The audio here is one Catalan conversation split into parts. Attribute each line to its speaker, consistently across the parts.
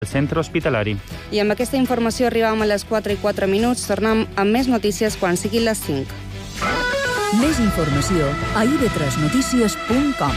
Speaker 1: el centre hospitalari.
Speaker 2: I amb aquesta informació arribam a les 4:04. Tornem amb més notícies quan siguin les 5.
Speaker 3: Més informació a ib3notícies.com.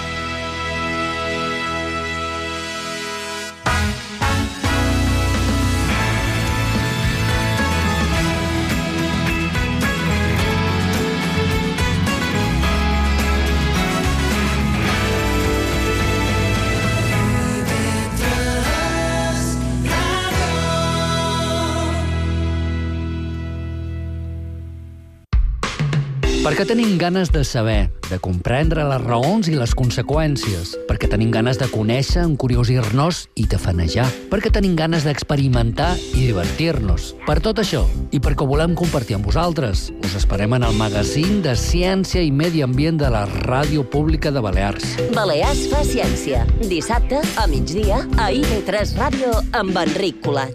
Speaker 4: Perquè tenim ganes de saber, de comprendre les raons i les conseqüències, perquè tenim ganes de conèixer, encuriosir-nos i de fanejar, perquè tenim ganes d'experimentar i divertir-nos. Per tot això, i perquè ho volem compartir amb vosaltres, us esperem en el magazín de Ciència i Medi Ambient de la Ràdio Pública de Balears.
Speaker 5: Balears fa ciència. Dissabte, a migdia, a IB3 Ràdio amb Enric Colat.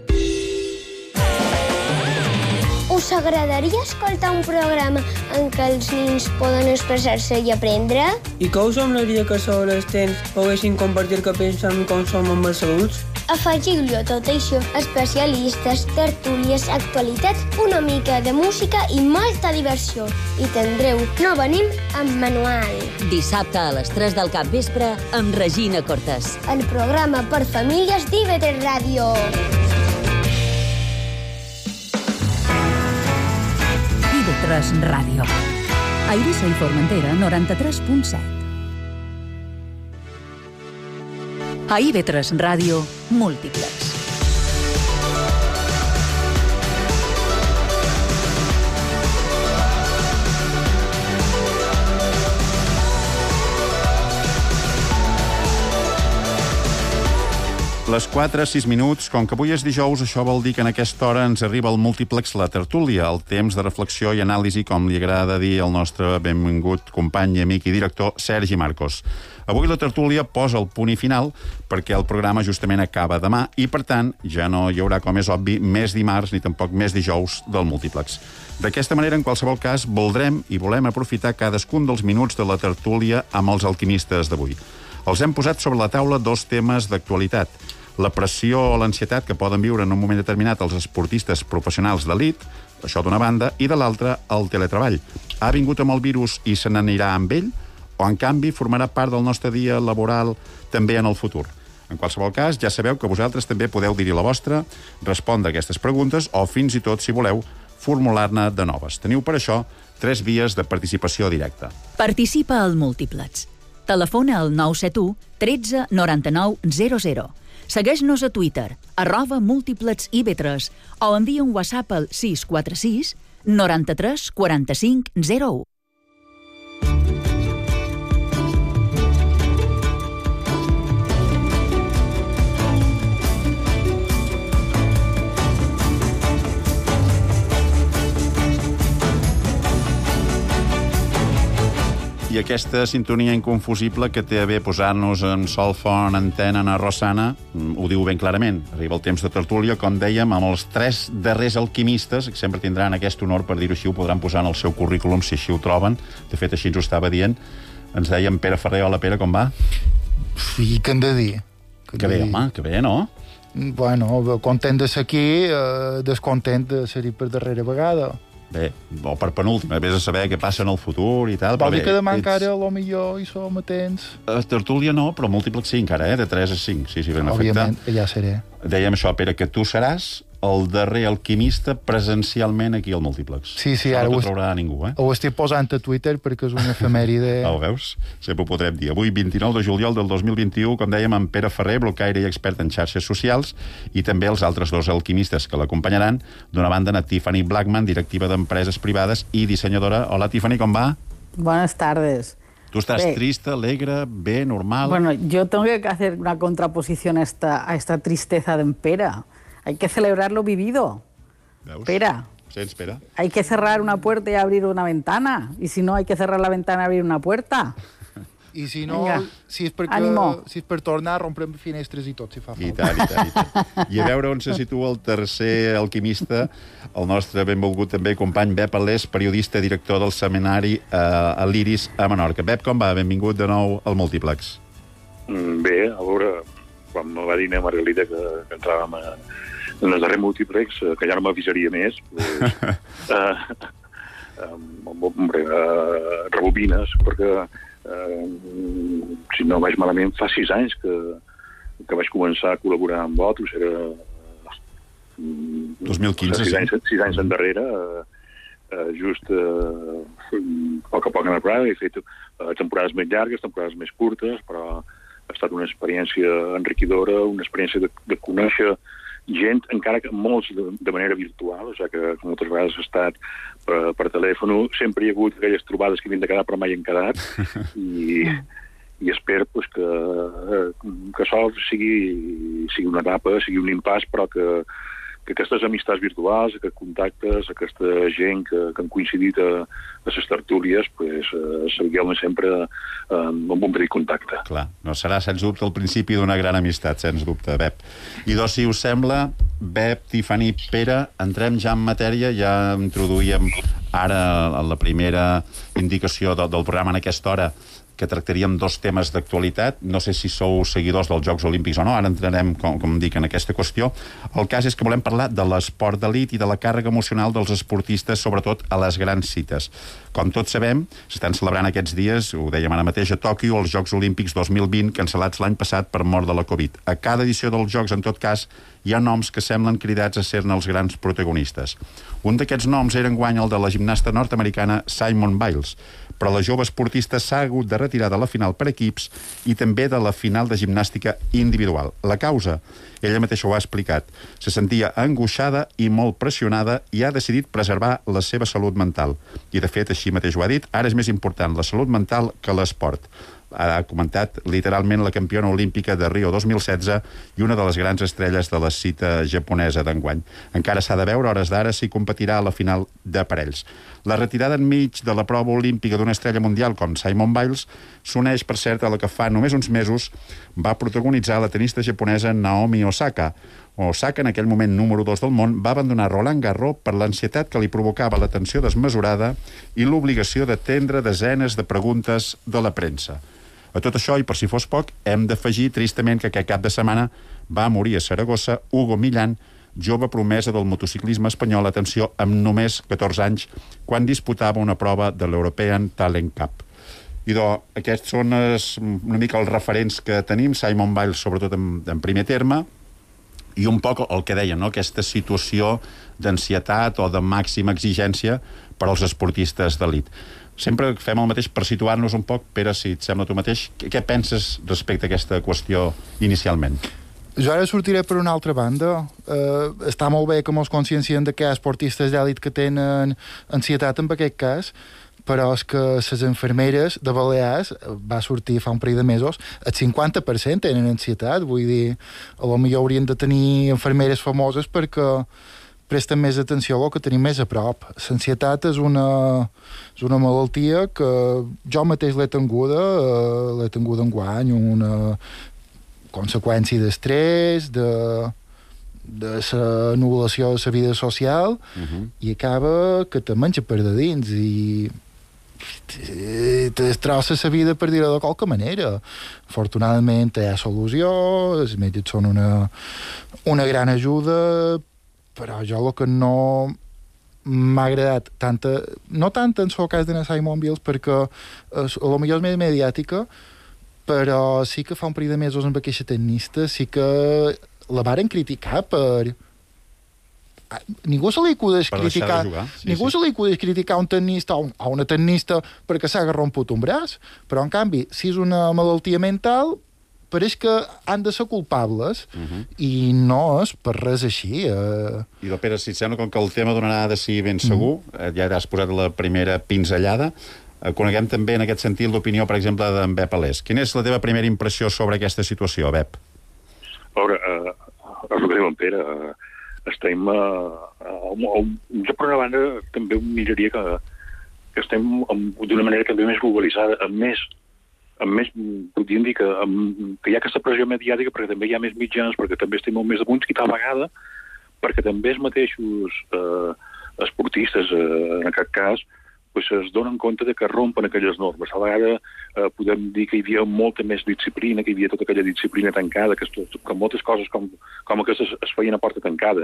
Speaker 6: Us agradaria escoltar un programa en què els nens poden expressar-se i aprendre?
Speaker 7: I què us semblaria que els adolescents poguessin compartir el que pensen com som amb els adults?
Speaker 6: Afegiu-li a tot això especialistes, tertúlies, actualitat, una mica de música i molta diversió. I tindreu No venim amb manual.
Speaker 5: Dissabte a les 3 del capvespre amb Regina Cortés.
Speaker 6: El programa per famílies d'IB3 Ràdio.
Speaker 3: IB3 Ràdio. A Eivissa i Formentera, 93.7. A IB3 Ràdio, Múltiplex.
Speaker 8: Les 4:06, com que avui és dijous, això vol dir que en aquesta hora ens arriba al múltiplex La Tertúlia, el temps de reflexió i anàlisi, com li agrada dir al nostre benvingut company, amic i director, Sergi Marcos. Avui La Tertúlia posa el punt i final perquè el programa justament acaba demà i, per tant, ja no hi haurà, com és obvi, més dimarts ni tampoc més dijous del múltiplex. D'aquesta manera, en qualsevol cas, voldrem i volem aprofitar cadascun dels minuts de La Tertúlia amb els alquimistes d'avui. Els hem posat sobre la taula dos temes d'actualitat: la pressió o l'ansietat que poden viure en un moment determinat els esportistes professionals d'elit, això d'una banda, i de l'altra, el teletreball. Ha vingut amb el virus i se n'anirà amb ell? O, en canvi, formarà part del nostre dia laboral també en el futur? En qualsevol cas, ja sabeu que vosaltres també podeu dir-hi la vostra, respondre a aquestes preguntes o, fins i tot, si voleu, formular-ne de noves. Teniu per això 3 vies de participació directa.
Speaker 3: Participa al Múltiplex. Telefona al 971 13 99 00. Segueix-nos a Twitter, @múltiplexIB3, o envia un WhatsApp al 646 93 45 01.
Speaker 8: I aquesta sintonia inconfusible que té a bé posar-nos en Solfon, Antena, Ana Rosana, ho diu ben clarament. Arriba el temps de tertúlia, com dèiem, amb els 3 darrers alquimistes, que sempre tindran aquest honor, per dir-ho així, ho podran posar en el seu currículum, si així ho troben. De fet, així ens ho estava dient. Ens deia en Pere Ferrer. Hola, Pere, com va?
Speaker 9: Sí, què hem de dir?
Speaker 8: Que bé, home, que bé, no?
Speaker 9: Bueno, content de ser aquí, descontent de ser-hi per darrera vegada.
Speaker 8: Bé, o per penúltima, vés a saber què passa en el futur i tal.
Speaker 9: Vol dir que demà encara, a lo millor, hi som atents.
Speaker 8: Tertúlia no, però múltiplex sí, encara, de 3 a 5. Sí, ben efecte.
Speaker 9: Òbviament, ja seré.
Speaker 8: Dèiem això, Pere, que tu seràs el darrer alquimista presencialment aquí al múltiplex.
Speaker 9: Sí,
Speaker 8: ara
Speaker 9: no
Speaker 8: t'ho trobarà ningú, eh?
Speaker 9: Ho estic posant a Twitter perquè és una efemèride.
Speaker 8: Ho veus? Sempre ho podrem dir. Avui, 29 de juliol del 2021, com dèiem, amb Pere Ferrer, blocaire i expert en xarxes socials, i també els altres 2 alquimistes que l'acompanyaran. D'una banda, a Tiffany Blackman, directiva d'empreses privades i dissenyadora. Hola, Tiffany, com va?
Speaker 10: Buenas tardes.
Speaker 8: Tú estás triste, alegre, bé, normal.
Speaker 10: Bueno, yo tengo que hacer una contraposición a esta tristeza de Pera. Hay que celebrar lo vivido.
Speaker 8: ¿Veus?
Speaker 10: Pera.
Speaker 8: Sí, espera.
Speaker 10: Hay que cerrar una puerta y abrir una ventana. Y si no, hay que cerrar la ventana y abrir una puerta.
Speaker 9: I si no, si és per tornar, romprem finestres i tot, si fa falta.
Speaker 8: I tant. I a veure on se situa el tercer alquimista, el nostre benvolgut també company Bep Alés, periodista, director del seminari a l'Iris a Menorca. Bep, com va? Benvingut de nou al Múltiplex.
Speaker 11: Bé, a veure,
Speaker 1: quan me va dir a Margalida que entràvem en el darrer múltiplex, que ja no m'avisaria més, rebobines, perquè si no vaig malament, fa 6 anys que vaig començar a col·laborar amb vosaltres, era
Speaker 8: 2015,
Speaker 1: 6 anys endarrere, just a poc a anar per he fet temporades més llargues, temporades més curtes, però ha estat una experiència enriquidora, una experiència de conèixer gent, encara que molts de manera virtual, o sigui que moltes vegades ha estat per telèfon. Sempre hi ha hagut aquelles trobades que havien de quedar però mai han quedat, i espero pues, que sol sigui una etapa, sigui un impàs, però que aquestes amistats virtuals, aquests contactes, aquesta gent que han coincidit a les tertúlies, pues, seguigueu sempre amb un petit contacte.
Speaker 8: Clar, no serà, sens dubte, el principi d'una gran amistat, sens dubte, Bep. I doncs, si us sembla, Bep, Tiffany, Pere, entrem ja en matèria, ja introduïem ara la primera indicació del programa en aquesta hora, que tractaríem 2 temes d'actualitat. No sé si sou seguidors dels Jocs Olímpics o no, ara entrarem, com dic, en aquesta qüestió. El cas és que volem parlar de l'esport d'elit i de la càrrega emocional dels esportistes, sobretot a les grans cites. Com tots sabem, s'estan celebrant aquests dies, ho dèiem ara mateix, a Tòquio, els Jocs Olímpics 2020, cancel·lats l'any passat per mort de la Covid. A cada edició dels Jocs, en tot cas, hi ha noms que semblen cridats a ser-ne els grans protagonistes. Un d'aquests noms era enguany el de la gimnasta nord-americana Simone Biles, però la jove esportista s'ha hagut de retirar de la final per equips i també de la final de gimnàstica individual. La causa, ella mateixa ho ha explicat, se sentia angoixada i molt pressionada i ha decidit preservar la seva salut mental. I, de fet, així mateix ho ha dit, ara és més important la salut mental que l'esport. Ha comentat literalment la campiona olímpica de Rio 2016 i una de les grans estrelles de la cita japonesa d'enguany. Encara s'ha de veure, hores d'ara, si competirà a la final de parells. La retirada enmig de la prova olímpica d'una estrella mundial com Simone Biles s'uneix, per cert, a la que fa només uns mesos va protagonitzar la tenista japonesa Naomi Osaka. Osaka, en aquell moment número 2 del món, va abandonar Roland Garros per l'ansietat que li provocava la tensió desmesurada i l'obligació d'atendre desenes de preguntes de la premsa. A tot això, i per si fos poc, hem d'afegir tristament que aquest cap de setmana va morir a Saragossa Hugo Millán, jove promesa del motociclisme espanyol, atenció, amb només 14 anys, quan disputava una prova de l'European Talent Cup. I aquests són una mica els referents que tenim, Simone Biles sobretot en primer terme, i un poc el que deia, no? Aquesta situació d'ansietat o de màxima exigència per als esportistes d'elit. Sempre fem el mateix per situar-nos un poc. Pere, si et sembla tu mateix, què penses respecte a aquesta qüestió inicialment?
Speaker 9: Jo ara sortiré per una altra banda. Està molt bé que mos conscienciem que hi ha esportistes d'èlit que tenen ansietat en aquest cas, però és que les infermeres de Balears, va sortir fa un parell de mesos, el 50% tenen ansietat. Vull dir, a lo millor haurien de tenir infermeres famoses perquè presten més atenció al que tenim més a prop. L'ansietat és una malaltia que jo mateix l'he tinguda enguany, una conseqüència d'estrès, de la anul·lació de la vida social, i acaba que te menja per de dins i te destrossa la vida, per dir-ho de qualque manera. Afortunadament hi ha solució, els metges són una gran ajuda, però jo el que no m'ha agradat no tant en el cas de Simone Biles, perquè potser és més mediàtica, però sí que fa un parell de mesos amb aquesta tenista sí que la varen criticar per... Ningú se li acudeix criticar se li acudeix criticar un tennista o una tennista perquè s'ha romput un braç, però en canvi si és una malaltia mental pareix que han de ser culpables i no és per res així.
Speaker 8: I Pere, si et sembla, com que el tema donarà de si ben segur, ja has posat la primera pinzellada, coneguem també en aquest sentit l'opinió, per exemple, d'en Bep Alés. Quina és la teva primera impressió sobre aquesta situació, Bep?
Speaker 1: A veure, el que diu en Pere, estem... Jo, per una banda, també miraria que estem d'una manera també més globalitzada, amb més, podríem dir que hi ha aquesta pressió mediàtica perquè també hi ha més mitjans, perquè també estem molt més damunt, i tal vegada perquè també els mateixos esportistes, en aquest cas, pues es donen compte de que rompen aquelles normes. A vegades podem dir que hi havia molta més disciplina, que hi havia tota aquella disciplina tancada, que moltes coses com aquestes es feien a porta tancada,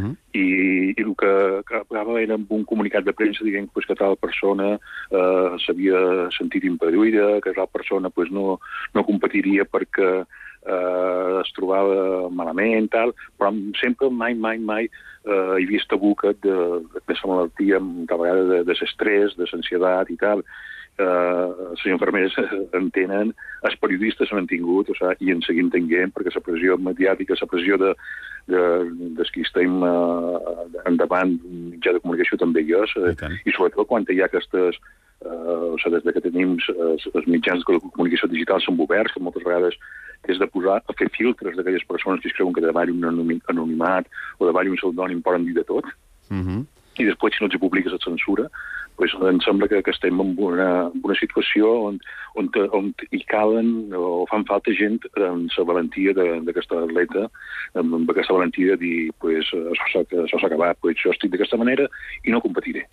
Speaker 1: i el que acabava era amb un comunicat de premsa dient pues, que tal persona s'havia sentit impedida, que tal persona pues, no competiria perquè es trobava malament, tal, però sempre mai he vist tabú d'aquesta malaltia, de vegades de l'estrès, de l'ansietat i tal. Les infermeres entenen, els periodistes s'han tingut, i en seguim tenint, perquè la pressió mediàtica, la pressió dels que estem endavant mitjà de comunicació també hi és, i sobretot quan hi ha aquestes des que tenim els mitjans de comunicació digital són oberts, que moltes vegades és de posar a fer filtres d'aquelles persones que es creuen que davall un anonimat o davall un pseudònim poden dir de tot, i després si no els publiques la censura, doncs em sembla que estem en una situació on hi calen o fan falta gent amb la valentia d'aquesta atleta, amb aquesta valentia de dir això s'ha acabat, jo estic d'aquesta manera i no competiré.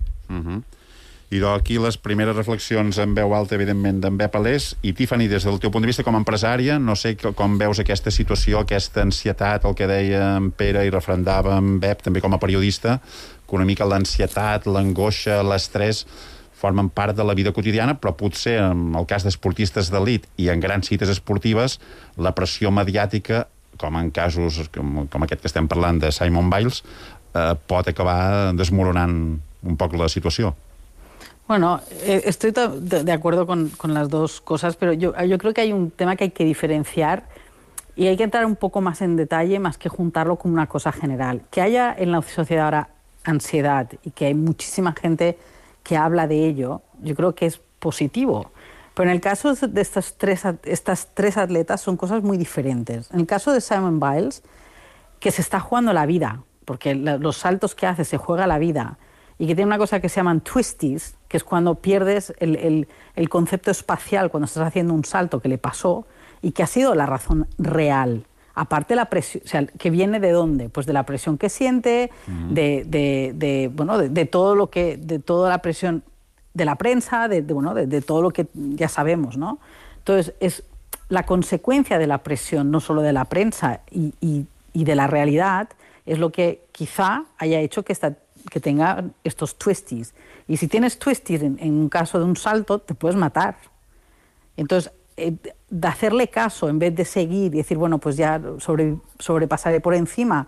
Speaker 8: I aquí les primeres reflexions en veu alta, evidentment, d'en Bep Alés. I, Tiffany, des del teu punt de vista com a empresària, no sé com veus aquesta situació, aquesta ansietat, el que deia en Pere i refrendava en Bep, també com a periodista, que una mica l'ansietat, l'angoixa, l'estrès formen part de la vida quotidiana, però potser en el cas d'esportistes d'elit i en grans cites esportives, la pressió mediàtica, com en casos com aquest que estem parlant de Simone Biles, pot acabar desmoronant un poc la situació.
Speaker 10: Bueno, estoy de acuerdo con las dos cosas, pero yo creo que hay un tema que hay que diferenciar y hay que entrar un poco más en detalle, más que juntarlo con una cosa general. Que haya en la sociedad ahora ansiedad y que hay muchísima gente que habla de ello, yo creo que es positivo. Pero en el caso de estas tres atletas son cosas muy diferentes. En el caso de Simone Biles, que se está jugando la vida, porque los saltos que hace se juega la vida, y que tiene una cosa que se llaman twisties, que es cuando pierdes el concepto espacial cuando estás haciendo un salto que le pasó y que ha sido la razón real. Aparte la presión, o sea, que viene de dónde, pues de la presión que siente, de todo lo que, de toda la presión de la prensa, de todo lo que ya sabemos, ¿no? Entonces es la consecuencia de la presión, no solo de la prensa y de la realidad, es lo que quizá haya hecho que tenga estos twisties. Y si tienes twisties en un caso de un salto, te puedes matar. Entonces, de hacerle caso en vez de seguir y decir, bueno, pues ya sobrepasaré por encima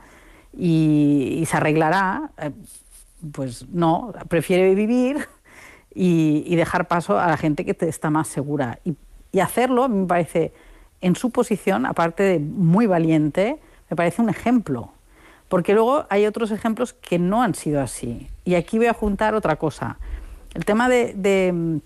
Speaker 10: y se arreglará, pues no, prefiere vivir y dejar paso a la gente que está más segura. Y hacerlo, a mí me parece, en su posición, aparte de muy valiente, me parece un ejemplo. Porque luego hay otros ejemplos que no han sido así. Y aquí voy a juntar otra cosa. El tema de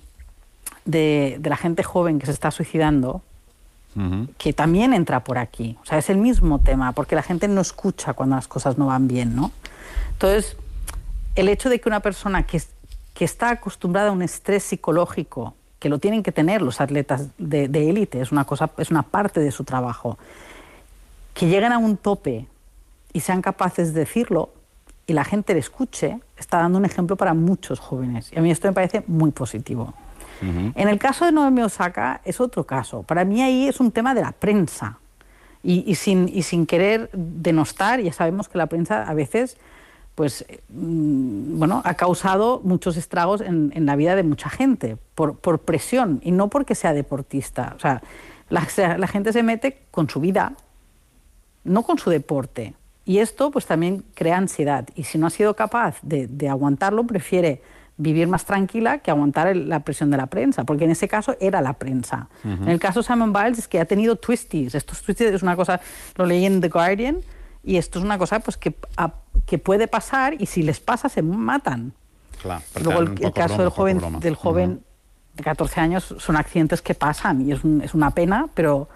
Speaker 10: la gente joven que se está suicidando, que también entra por aquí. O sea, es el mismo tema, porque la gente no escucha cuando las cosas no van bien, ¿no? Entonces, el hecho de que una persona que está acostumbrada a un estrés psicológico, que lo tienen que tener los atletas de élite, es una parte de su trabajo, que lleguen a un tope y sean capaces de decirlo y la gente le escuche, está dando un ejemplo para muchos jóvenes. Y a mí esto me parece muy positivo. En el caso de Naomi Osaka es otro caso. Para mí ahí es un tema de la prensa. Y sin querer denostar, ya sabemos que la prensa a veces pues, ha causado muchos estragos en la vida de mucha gente, por presión, y no porque sea deportista. O sea, la gente se mete con su vida, no con su deporte. Y esto pues también crea ansiedad. Y si no ha sido capaz de aguantarlo, prefiere vivir más tranquila que aguantar la presión de la prensa, porque en ese caso era la prensa. En el caso de Simone Biles es que ha tenido twisties. Estos twisties es una cosa, lo leí en The Guardian, y esto es una cosa pues que puede pasar, y si les pasa se matan.
Speaker 8: Clar,
Speaker 10: luego el caso del joven de 14 años son accidentes que pasan, y es una pena, pero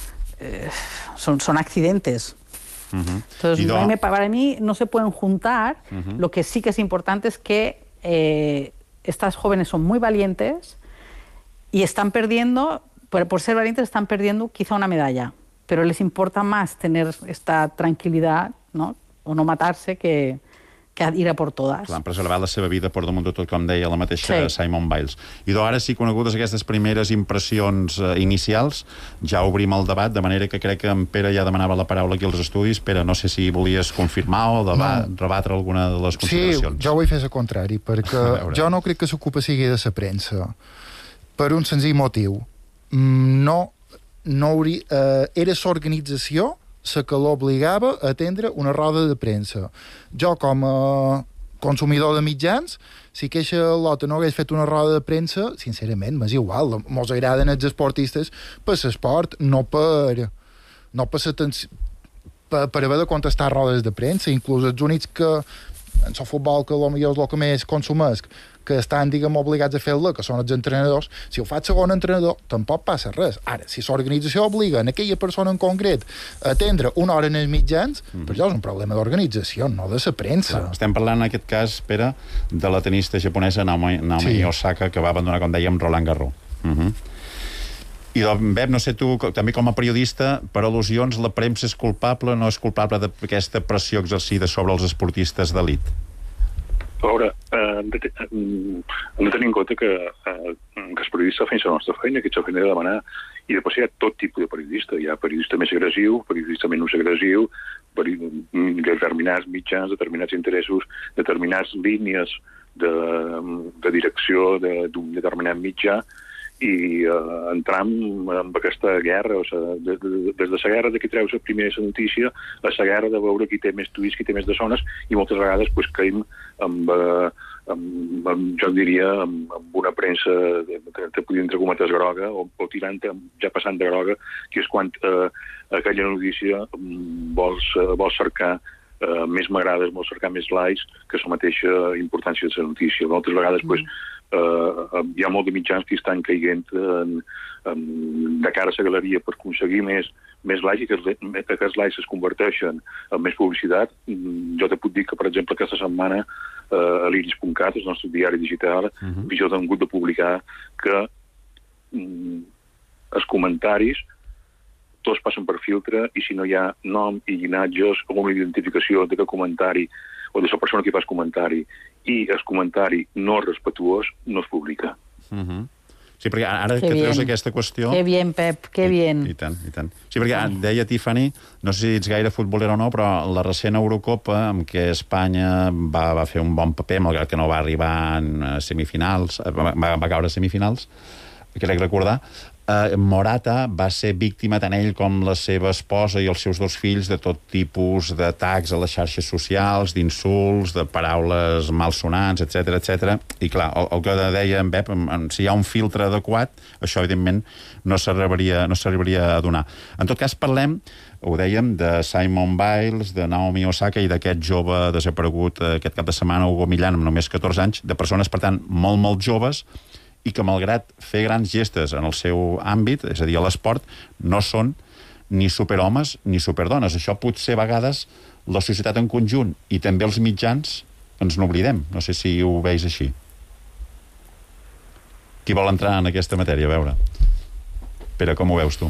Speaker 10: son accidentes. Entonces, para mí no se pueden juntar. Lo que sí que es importante es que estas jóvenes son muy valientes y están perdiendo, por ser valientes, están perdiendo quizá una medalla, pero les importa más tener esta tranquilidad, ¿no? O no matarse que que ir a por todas.
Speaker 8: Clar, han preservat la seva vida per damunt de tot, com deia la mateixa Simone Biles. I ara sí, conegudes aquestes primeres impressions inicials, ja obrim el debat, de manera que crec que en Pere ja demanava la paraula aquí als estudis. Pere, no sé si volies confirmar o rebatre alguna de les consideracions.
Speaker 9: Sí, jo vull fer el contrari, perquè jo no crec que s'ocupa sigui de la premsa, per un senzill motiu. Era l'organització la que l'obligava a atendre una roda de premsa. Jo, com a consumidor de mitjans, si aquesta lota no hagués fet una roda de premsa, sincerament, m'és igual. Mos agraden els esportistes per l'esport, no per haver de contestar rodes de premsa. Inclús els únics que en el futbol, que potser és el que més consumesc, que estan, diguem, obligats a fer-la, que són els entrenadors, si ho fa el segon entrenador, tampoc passa res. Ara, si l'organització obliga a aquella persona en concret a atendre una hora en els mitjans, per això és un problema d'organització, no de la premsa.
Speaker 8: Estem parlant, en aquest cas, Pere, de la tenista japonesa Naomi Osaka, que va abandonar, com dèiem, Roland Garros. I, Bep, no sé tu, també com a periodista, per al·lusions, la premsa és culpable o no és culpable d'aquesta pressió exercida sobre els esportistes d'elit?
Speaker 1: A veure, hem de tenir en compte que els periodistes fem la nostra feina, que és la feina de demanar, i després hi ha tot tipus de periodista. Hi ha periodista més agressiu, periodista menys agressiu, determinats mitjans, determinats interessos, determinades línies de direcció d'un determinat mitjà, i entram en aquesta guerra, des de la guerra de qui treus la primera notícia a la guerra de veure qui té més tuits, qui té més de zones, i moltes vegades caïm jo diria amb una premsa que podria entre cometes groga o tirant, ja passant de groga, que és quan aquella notícia vols cercar més m'agrades, vols cercar més likes que la mateixa importància de la notícia. Moltes vegades hi ha molt de mitjans que estan caient de cara a la galeria per aconseguir més likes, i que aquests likes es converteixen en més publicitat. Jo te puc dir que, per exemple, aquesta setmana a l'iris.cat, el nostre diari digital, fins i tot han hagut de publicar que els comentaris tots passen per filtre, i si no hi ha nom i llinatges o una identificació d'aquest comentari o de la persona que fa el comentari i el comentari no respetuós, no es publica.
Speaker 8: Sí, perquè ara que treus aquesta qüestió...
Speaker 10: Que bien, Pep, que bien.
Speaker 8: I tant, i tant. Sí, perquè deia Tiffany, no sé si ets gaire futbolera o no, però la recent Eurocopa, en què Espanya va fer un bon paper, malgrat que no va arribar a semifinals, va caure a semifinals, crec recordar, Morata va ser víctima tant ell com la seva esposa i els seus dos fills de tot tipus d'atacs a les xarxes socials, d'insults, de paraules malsonants, etc. I clar, el que deia en Pep, si hi ha un filtre adequat, això evidentment no s'arribaria a donar. En tot cas, parlem, ho dèiem, de Simone Biles, de Naomi Osaka i d'aquest jove desaparegut aquest cap de setmana, Hugo Millán, amb només 14 anys, de persones, per tant, molt, molt joves, i que, malgrat fer grans gestes en el seu àmbit, és a dir, a l'esport, no són ni superhomes ni superdones. Això potser a vegades la societat en conjunt i també els mitjans ens n'oblidem. No sé si ho veus així. Qui vol entrar en aquesta matèria? A veure. Pere, com ho veus tu?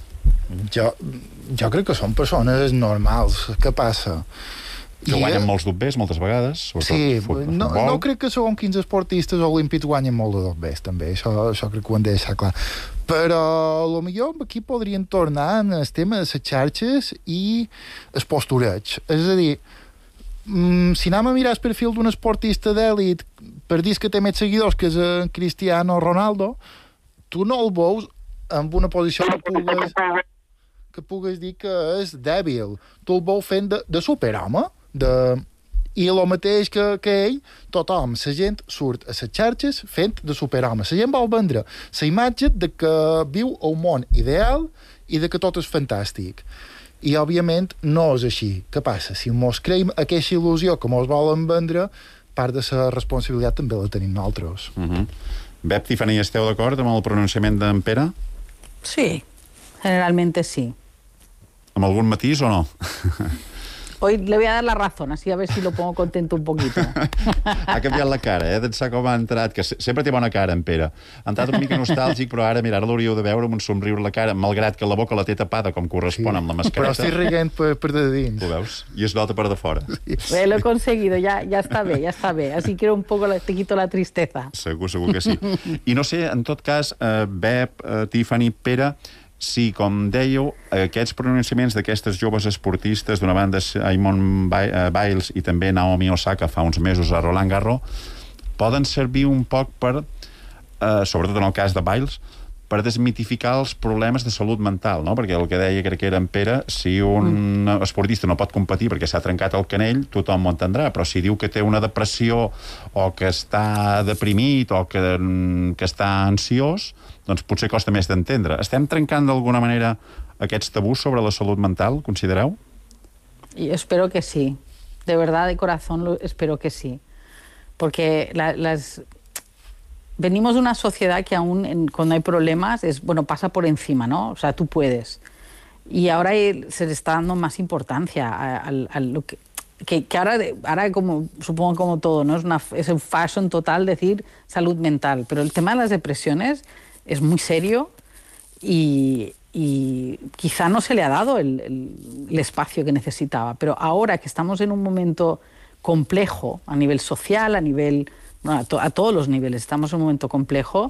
Speaker 9: Jo crec que són persones normals. Què passa?
Speaker 8: Que guanyen molts dobbers, moltes vegades.
Speaker 9: Sí, no crec que segons quins esportistes olímpics guanyen molt de dobbers, també. Això crec que ho hem de deixar clar. Però potser aquí podrien tornar en el tema de les xarxes i el postureig. És a dir, si anem a mirar el perfil d'un esportista d'èlit per dir que té més seguidors que és en Cristiano Ronaldo, tu no el veus en una posició que pugues dir que és dèbil. Tu el veus fent de superhome, i el mateix que ell, tothom, la gent surt a les xarxes fent de superhome. La gent vol vendre la imatge de que viu a un món ideal i de que tot és fantàstic. I, òbviament, no és així. Què passa? Si mos creiem aquesta il·lusió que mos volen vendre, part de la responsabilitat també la tenim nosaltres.
Speaker 8: Bep, Tiffany, esteu d'acord amb el pronunciament d'en Pere?
Speaker 10: Sí, generalmente sí.
Speaker 8: Amb algun matís o no?
Speaker 10: Hoy le voy a dar la razón, así a ver si lo pongo contento un poquito.
Speaker 8: Ha canviat la cara, d'ençà com ha entrat, que sempre té bona cara, en Pere. Ha entrat una mica nostàlgic, però ara, mira, ara l'hauríeu de veure amb un somriure a la cara, malgrat que la boca la té tapada, com correspon amb la mascareta.
Speaker 9: Però estic riguent per de dins.
Speaker 8: Ho veus? I es nota per de fora.
Speaker 10: Sí. Lo he conseguido, ya está bé. Así quiero un poco, te quito la tristeza.
Speaker 8: Segur que sí. I no sé, en tot cas, Bep, Tiffany, Pere, si, com dèieu, aquests pronunciaments d'aquestes joves esportistes, d'una banda Simone Biles i també Naomi Osaka fa uns mesos a Roland Garros, poden servir un poc per, sobretot en el cas de Biles, per desmitificar els problemes de salut mental, no? Perquè el que deia, crec que era en Pere, si un esportista no pot competir perquè s'ha trencat el canell, tothom ho entendrà, però si diu que té una depressió o que està deprimit o que està ansiós, doncs potser costa més d'entendre. Estem trencant d'alguna manera aquests tabús sobre la salut mental, considereu?
Speaker 10: Y espero que sí. De verdad, de corazón, espero que sí. Porque venimos de una sociedad que aún cuando hay problemas pasa por encima, ¿no? O sea, tú puedes. Y ahora se le está dando más importancia a lo que ahora como, supongo como todo, ¿no? Es un fashion total decir salud mental. Pero el tema de las depresiones es muy serio y quizá no se le ha dado el espacio que necesitaba. Pero ahora que estamos en un momento complejo a nivel social, a nivel... a todos los niveles, estamos en un momento complejo,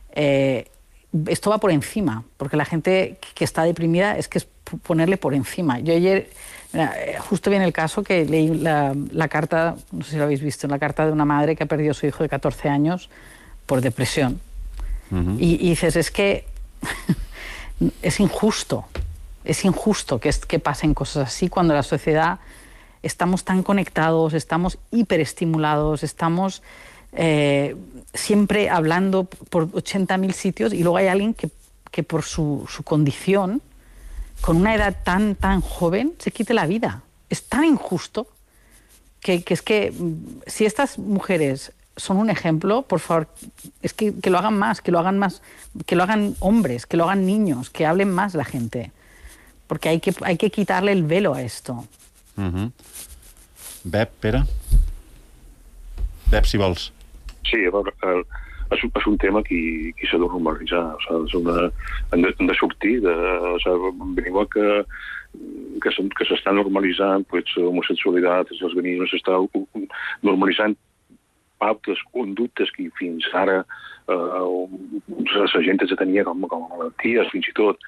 Speaker 10: esto va por encima, porque la gente que está deprimida es que es ponerle por encima. Yo ayer, justo viene el caso que leí la carta, no sé si lo habéis visto, la carta de una madre que ha perdido a su hijo de 14 años por depresión. Y dices, es que es injusto que pasen cosas así cuando la sociedad estamos tan conectados, estamos hiperestimulados, estamos siempre hablando por 80.000 sitios y luego hay alguien que por su condición, con una edad tan joven, se quite la vida. Es tan injusto que es que si estas mujeres son un ejemplo, por favor, es que lo hagan más, que lo hagan hombres, que lo hagan niños, que hablen más la gente. Porque hay que quitarle el velo a esto.
Speaker 8: Bep, Pere? Bep, si vols.
Speaker 1: Sí, a veure, és un tema que s'ha de normalitzar. O sigui, hem de sortir ben igual que s'està normalitzant homosexualitat, els organismes s'està normalitzant pautes, conductes que fins ara la gent es tenia com malalties, fins i tot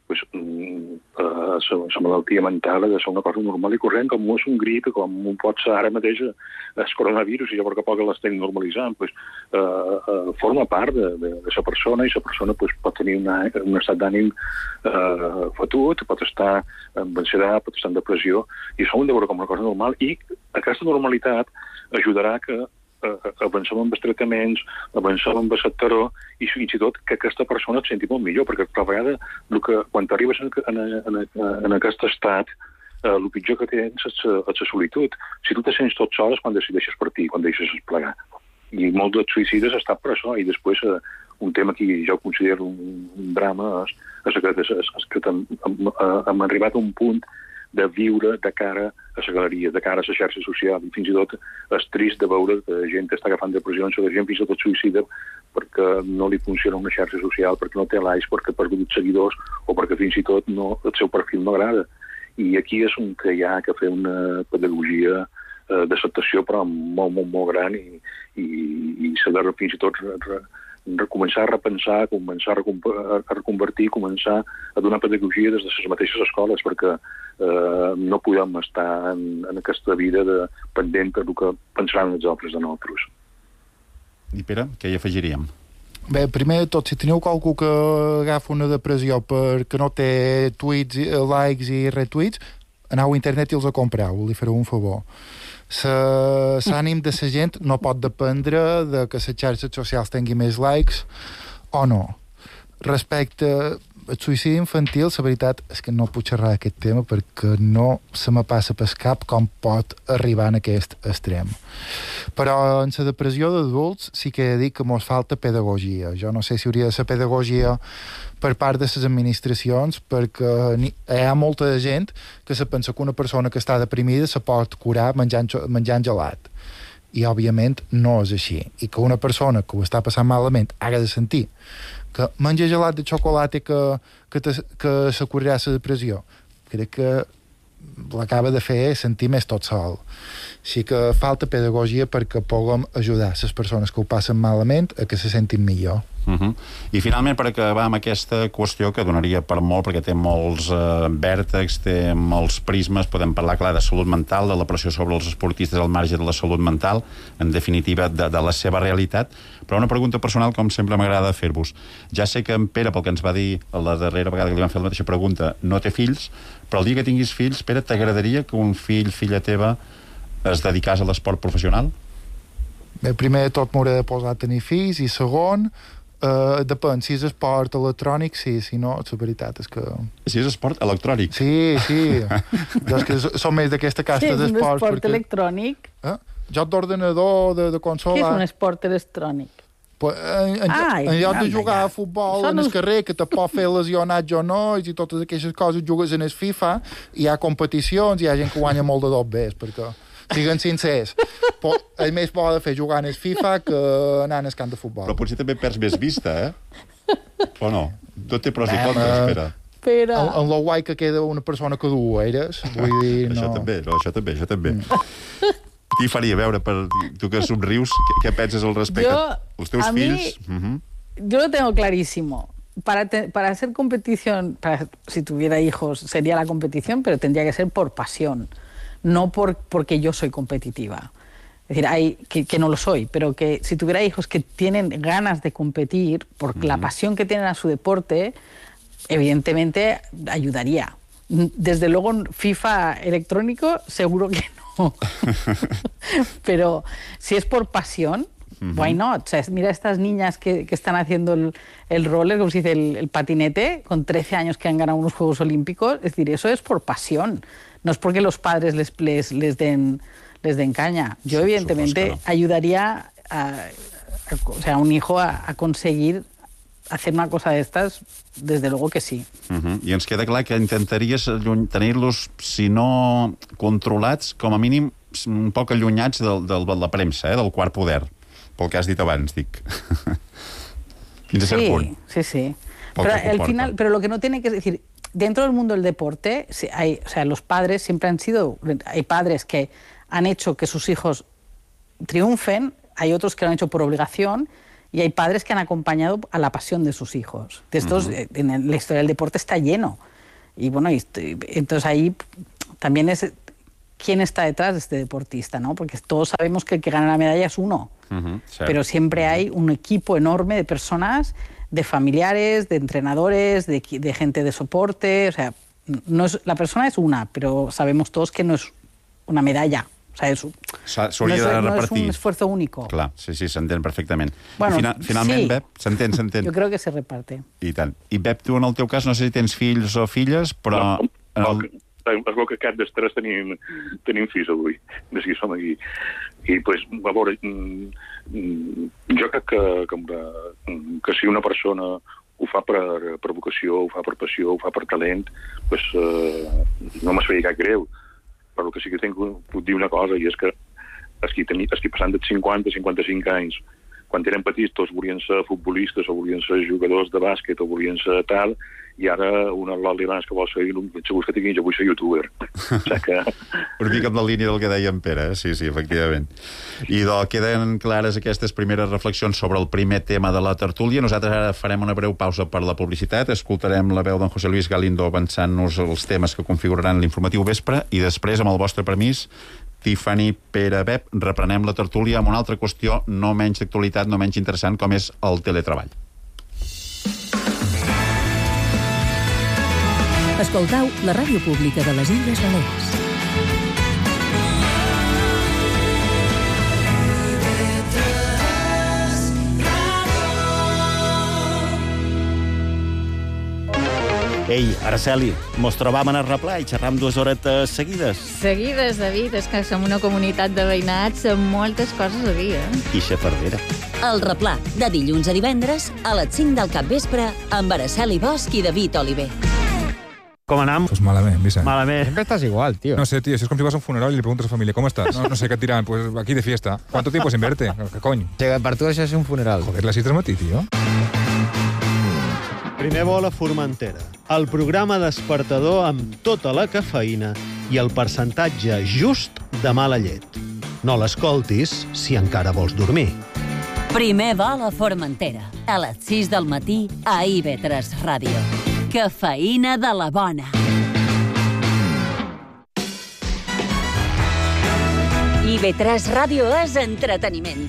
Speaker 1: la malaltia mental ha de ser una cosa normal i corrent, com és un grip, com pot ser ara mateix el coronavirus, i a poc a poc l'estem normalitzant, forma part de la persona, i la persona pot tenir un estat d'ànim fotut, pot estar amb ansietat, pot estar en depressió, i això ho hem de veure com una cosa normal, i aquesta normalitat ajudarà que avancem amb els tractaments, avancem amb el sector i fins i tot que aquesta persona et senti molt millor, perquè a vegades quan t'arribes en aquest estat el pitjor que tens és la solitud. Si tu te sents tot sol és quan decideixes partir, quan deixes plegar. I molts dels suïcides estan per això, i després un tema que jo considero un drama és que hem arribat a un punt de viure de cara a la galeria, de cara a la xarxa social, i fins i tot és trist de veure que la gent està agafant depressions, o la gent fins i tot suïcida perquè no li funciona una xarxa social, perquè no té likes, perquè ha perdut seguidors, o perquè fins i tot el seu perfil no agrada. I aquí és on hi ha que fer una pedagogia d'acceptació, però molt, molt, molt gran, i s'ha de fins i tot començar a repensar, començar a reconvertir, començar a donar pedagogia des de les mateixes escoles, perquè no podem estar en aquesta vida pendent del que pensaran els altres de nosaltres.
Speaker 8: I Pere, què hi afegiríem?
Speaker 9: Bé, primer de tot, si teniu qualcú que agafa una depressió perquè no té tuits, likes i retuits, aneu a internet i els compreu, li fareu un favor. L'ànim de la gent no pot dependre de que les xarxes socials tinguin més likes o no. Respecte el suïcidi infantil, la veritat és que no puc xerrar d'aquest tema perquè no se me passa pel cap com pot arribar en aquest extrem. Però en la depressió d'adults sí que he de dir que mos falta pedagogia. Jo no sé si hauria de ser pedagogia per part de les administracions, perquè hi ha molta gent que se pensa que una persona que està deprimida se pot curar menjant gelat. I, òbviament, no és així. I que una persona que ho està passant malament haga de sentir que menja gelat de xocolata que se curarà la depressió. Crec que l'acaba de fer sentir més tot sol. Així que falta pedagogia perquè puguem ajudar les persones que ho passen malament a que se sentin millor.
Speaker 8: I finalment, per acabar amb aquesta qüestió que donaria per molt, perquè té molts vèrtexs, té molts prismes, podem parlar, clar, de salut mental, de la pressió sobre els esportistes al marge de la salut mental, en definitiva, de la seva realitat, però una pregunta personal, com sempre m'agrada fer-vos. Ja sé que en Pere, pel que ens va dir la darrera vegada que li van fer la mateixa pregunta, no té fills, però el dia que tinguis fills, Pere, t'agradaria que un fill, filla teva, es dedicàs a l'esport professional?
Speaker 9: Bé, primer de tot m'hauré de posar a tenir fills, i segon, depèn, si és esport electrònic, sí, si no, la veritat és que...
Speaker 8: Si és esport electrònic?
Speaker 9: Sí. És que som més d'aquesta casta d'esports.
Speaker 10: Què és un esport electrònic?
Speaker 9: Joc d'ordenador, de consola...
Speaker 10: Què és un esport electrònic?
Speaker 9: En lloc de jugar a futbol en el carrer, que te pot fer lesionar genolls i totes aquestes coses, jugues en el FIFA, hi ha competicions, hi ha gent que guanya molt de dobbers, perquè... Siguin sincers, és més bo de fer jugar en el FIFA que anar en el camp de futbol.
Speaker 8: Però potser també perds més vista, O no? Tot té pros i contres, Pere.
Speaker 9: En lo guai que queda una persona que du eres, vull dir, no...
Speaker 8: Això també. Tiffany, a veure, tu que somrius, què penses al respecte? Els teus fills...
Speaker 10: Yo lo tengo clarísimo. Para hacer competición, si tuviera hijos sería la competición, pero tendría que ser por pasión. No porque yo soy competitiva. Es decir, que no lo soy, pero que si tuviera hijos que tienen ganas de competir, por la pasión que tienen a su deporte, evidentemente ayudaría. Desde luego, FIFA electrónico, seguro que no. Pero si es por pasión, why not? O sea, mira estas niñas que están haciendo el roller, como se dice, el patinete, con 13 años que han ganado unos Juegos Olímpicos. Es decir, eso es por pasión. No es porque los padres les den caña. Yo, evidentemente, ayudaría a un hijo a conseguir hacer una cosa de estas, desde luego que sí.
Speaker 8: I ens queda clar que intentaries tenir-los, si no controlats, com a mínim un poc allunyats de la premsa, del quart poder, pel que has dit abans, dic. Fins a cert punt.
Speaker 10: Sí. Pero lo que no tiene que decir... Dentro del mundo del deporte, los padres siempre han sido... Hay padres que han hecho que sus hijos triunfen, hay otros que lo han hecho por obligación, y hay padres que han acompañado a la pasión de sus hijos. De estos, en la historia del deporte está lleno. Y bueno, entonces ahí también es quién está detrás de este deportista, ¿no? Porque todos sabemos que el que gana la medalla es uno. Pero siempre hay un equipo enorme de personas, de familiares, de entrenadores, de gente de soporte. O sea, la persona es una, pero sabemos todos que no es una medalla. O sea, no es un esfuerzo único.
Speaker 8: Clar, sí, s'entén perfectament.
Speaker 10: Bueno,
Speaker 8: finalment,
Speaker 10: sí.
Speaker 8: Bep, s'entén.
Speaker 10: Jo crec que se reparte.
Speaker 8: I tant. I Bep, tu en el teu cas, no sé si tens fills o filles, però...
Speaker 1: Es veu que cap dels tres tenim fills avui, des que som aquí. I, pues, a veure, jo crec que si una persona ho fa per vocació, ho fa per passió, ho fa per talent, pues, no m'es feia cap greu. Però el que sí que puc dir una cosa, i és que els que passant de 50-55 anys, quan eren petits, tots volien ser futbolistes o volien ser jugadors de bàsquet o volien ser tal, i ara una Loli abans que vol ser, segur que tinguin, jo vull ser youtuber. O sigui que...
Speaker 8: Una mica amb la línia del que deia en Pere, sí, efectivament. I queden clares aquestes primeres reflexions sobre el primer tema de la tertúlia. Nosaltres ara farem una breu pausa per la publicitat, escoltarem la veu d'en José Luis Galindo avançant-nos els temes que configuraran l'informatiu vespre, i després, amb el vostre permís, Tiffany, Pere, Bep, reprenem la tertúlia amb una altra qüestió no menys d'actualitat, no menys interessant, com és el teletreball.
Speaker 3: Escoltau la ràdio pública de les Illes Balears.
Speaker 11: Ei, Araceli, mos trobam en el replà i xerram 2 horetes seguides.
Speaker 12: Seguides, David, és que som una comunitat de veïnats amb moltes coses a dir,
Speaker 11: I xafardera.
Speaker 5: El replà, de dilluns a divendres, a les 5 del capvespre, amb Araceli Bosch i David Oliver.
Speaker 13: Com anam?
Speaker 14: Pues malament, Vicent.
Speaker 13: Malament.
Speaker 14: Siempre estás igual, tío. No sé, tío, si es como si vas a un funeral y le preguntas a tu familia, ¿cómo estás? No sé qué et diran, pues aquí de fiesta. ¿Cuánto tiempo sin verte? ¿Qué coño? Per tu això és un funeral. Joder, les 6 del matí, tío.
Speaker 13: Primer vol a Formentera, el programa despertador amb tota la cafeïna i el percentatge just de mala llet. No l'escoltis si encara vols dormir.
Speaker 5: Primer vol a Formentera, a les 6 del matí a IB3 Ràdio. Cafeïna de la bona. IB3 Ràdio és entreteniment.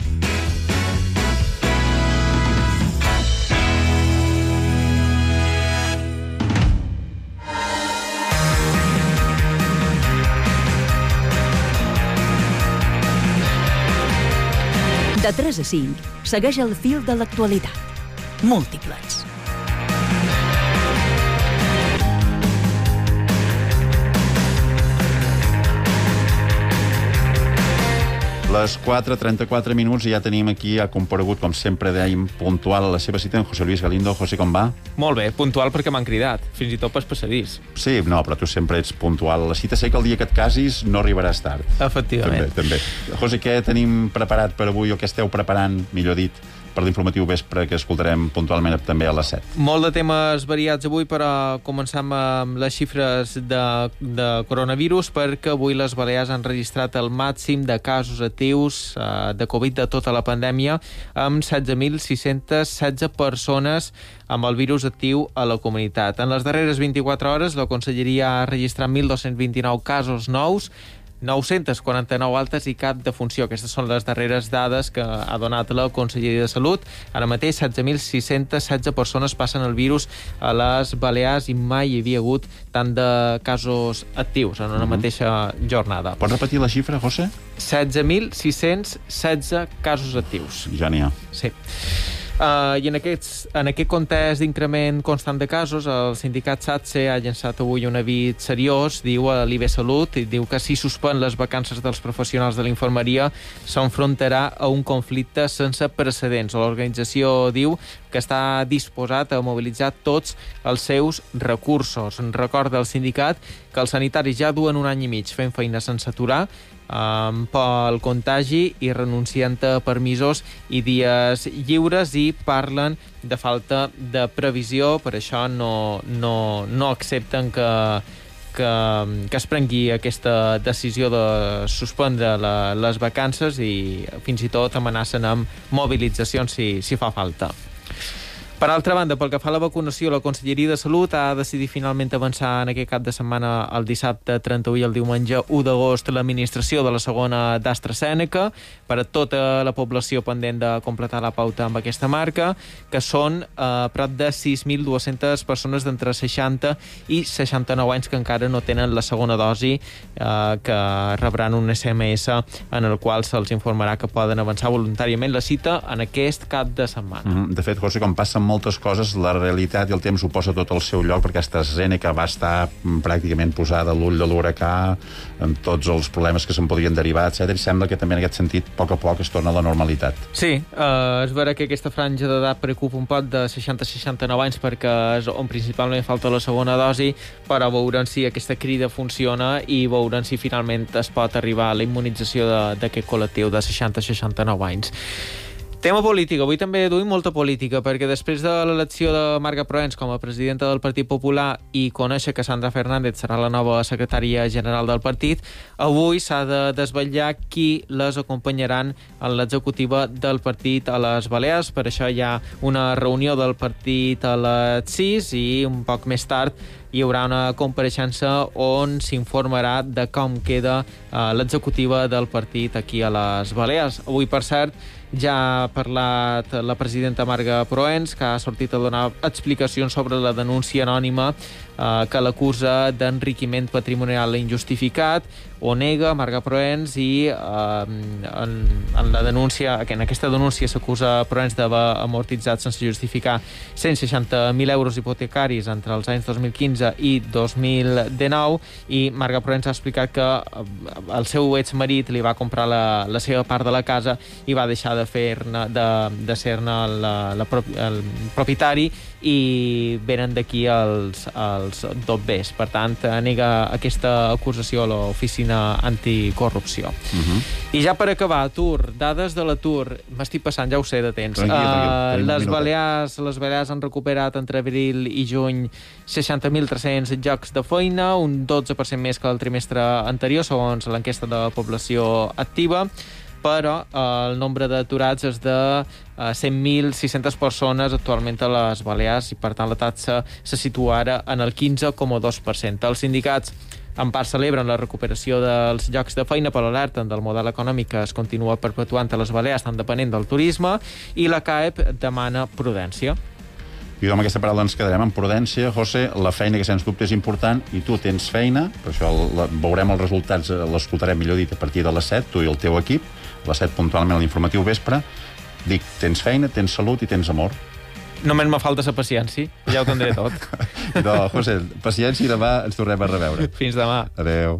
Speaker 3: De 3 a 5, segueix el fil de l'actualitat. Múltiplets.
Speaker 8: Les 4:34 minuts i ja tenim aquí, ha comparegut, com sempre dèiem, puntual a la seva cita, en José Luis Galindo. José, com va?
Speaker 15: Molt bé, puntual perquè m'han cridat, fins i tot per passadís.
Speaker 8: Sí, no, però tu sempre ets puntual a la cita. Sé que el dia que et casis no arribaràs tard.
Speaker 15: Efectivament.
Speaker 8: També. José, què tenim preparat per avui, o què esteu preparant, millor dit, per l'informatiu vespre que escoltarem puntualment també a les 7?
Speaker 15: Molt de temes variats avui, però començam amb les xifres de coronavirus, perquè avui les Balears han registrat el màxim de casos actius de Covid de tota la pandèmia, amb 16.616 persones amb el virus actiu a la comunitat. En les darreres 24 hores, la Conselleria ha registrat 1.229 casos nous, 949 altes i cap defunció. Aquestes són les darreres dades que ha donat la Conselleria de Salut. Ara mateix, 16.616 persones passen el virus a les Balears i mai hi havia hagut tant de casos actius en una mateixa jornada.
Speaker 8: Pots repetir la xifra, José?
Speaker 15: 16.616 casos actius.
Speaker 8: Ja n'hi ha.
Speaker 15: Sí. I en aquest context d'increment constant de casos, el sindicat SATSE ha llançat avui un avís seriós, diu a l'IB Salut, i diu que si suspèn les vacances dels professionals de l'infermeria s'enfrontarà a un conflicte sense precedents. L'organització diu que està disposat a mobilitzar tots els seus recursos. Recorda el sindicat que els sanitaris ja duen 1 any i mig fent feina sense aturar pel contagi i renunciant a permisos i dies lliures, i parlen de falta de previsió. Per això no accepten que es prengui aquesta decisió de suspendre les vacances, i fins i tot amenacen amb mobilitzacions si fa falta. Per altra banda, pel que fa a la vacunació, la Conselleria de Salut ha decidit finalment avançar en aquest cap de setmana, el dissabte 31 i el diumenge 1 d'agost, l'administració de la segona d'AstraZeneca per a tota la població pendent de completar la pauta amb aquesta marca, que són prop de 6.200 persones d'entre 60 i 69 anys que encara no tenen la segona dosi, que rebran un SMS en el qual se'ls informarà que poden avançar voluntàriament la cita en aquest cap de setmana.
Speaker 8: De fet, José, com passa moltes coses, la realitat i el temps ho posa tot al seu lloc, perquè AstraZeneca va estar pràcticament posada a l'ull de l'huracà, amb tots els problemes que se'n podien derivar, etc. I sembla que també en aquest sentit, a poc es torna a la normalitat.
Speaker 15: Sí, és vera que aquesta franja d'edat preocupa un poc, de 60-69 anys, perquè és on principalment falta la segona dosi, però veurem si aquesta crida funciona i veurem si finalment es pot arribar a la immunització d'aquest col·lectiu de 60-69 anys. Tema política. Avui també duim molta política, perquè després de l'elecció de Marga Proens com a presidenta del Partit Popular i conèixer que Sandra Fernández serà la nova secretària general del partit, avui s'ha de desvetllar qui les acompanyaran en l'executiva del partit a les Balears. Per això hi ha una reunió del partit a les 6 i un poc més tard hi haurà una compareixença on s'informarà de com queda l'executiva del partit aquí a les Balears. Avui, per cert, ja ha parlat la presidenta Marga Proens, que ha sortit a donar explicacions sobre la denúncia anònima que l'acusa d'enriquiment patrimonial injustificat. Ho nega Marga Proens i en aquesta denúncia s'acusa Proens d'haver amortitzat sense justificar 160.000 euros hipotecaris entre els anys 2015 i 2019, i Marga Proens ha explicat que el seu exmarit li va comprar la seva part de la casa i va deixar de ser-ne el propietari, i venen d'aquí els dobbers. Per tant, nega aquesta acusació a l'Oficina Anticorrupció. I ja per acabar, atur, dades de l'atur. M'estic passant, ja ho sé, de temps. Les Balears han recuperat entre abril i juny 60.300 llocs de feina, un 12% més que el trimestre anterior, segons l'enquesta de població activa, però el nombre d'aturats és de 100.600 persones actualment a les Balears, i per tant la taxa se situa ara en el 15,2%. Els sindicats en part celebren la recuperació dels llocs de feina, però alerten del model econòmic que es continua perpetuant a les Balears, tan dependent del turisme, i la CAEP demana prudència.
Speaker 8: I amb aquesta paraula ens quedarem amb prudència. José, la feina que sens dubte és important, i tu tens feina, per això veurem els resultats, l'escoltarem millor dit a partir de les 7, tu i el teu equip, a les 7 puntualment a l'informatiu vespre. Dic, tens feina, tens salut i tens amor.
Speaker 15: Només me falta la paciència, ja ho tindré tot.
Speaker 8: José, paciència, i demà ens tornem a reveure.
Speaker 15: Fins demà.
Speaker 8: Adéu.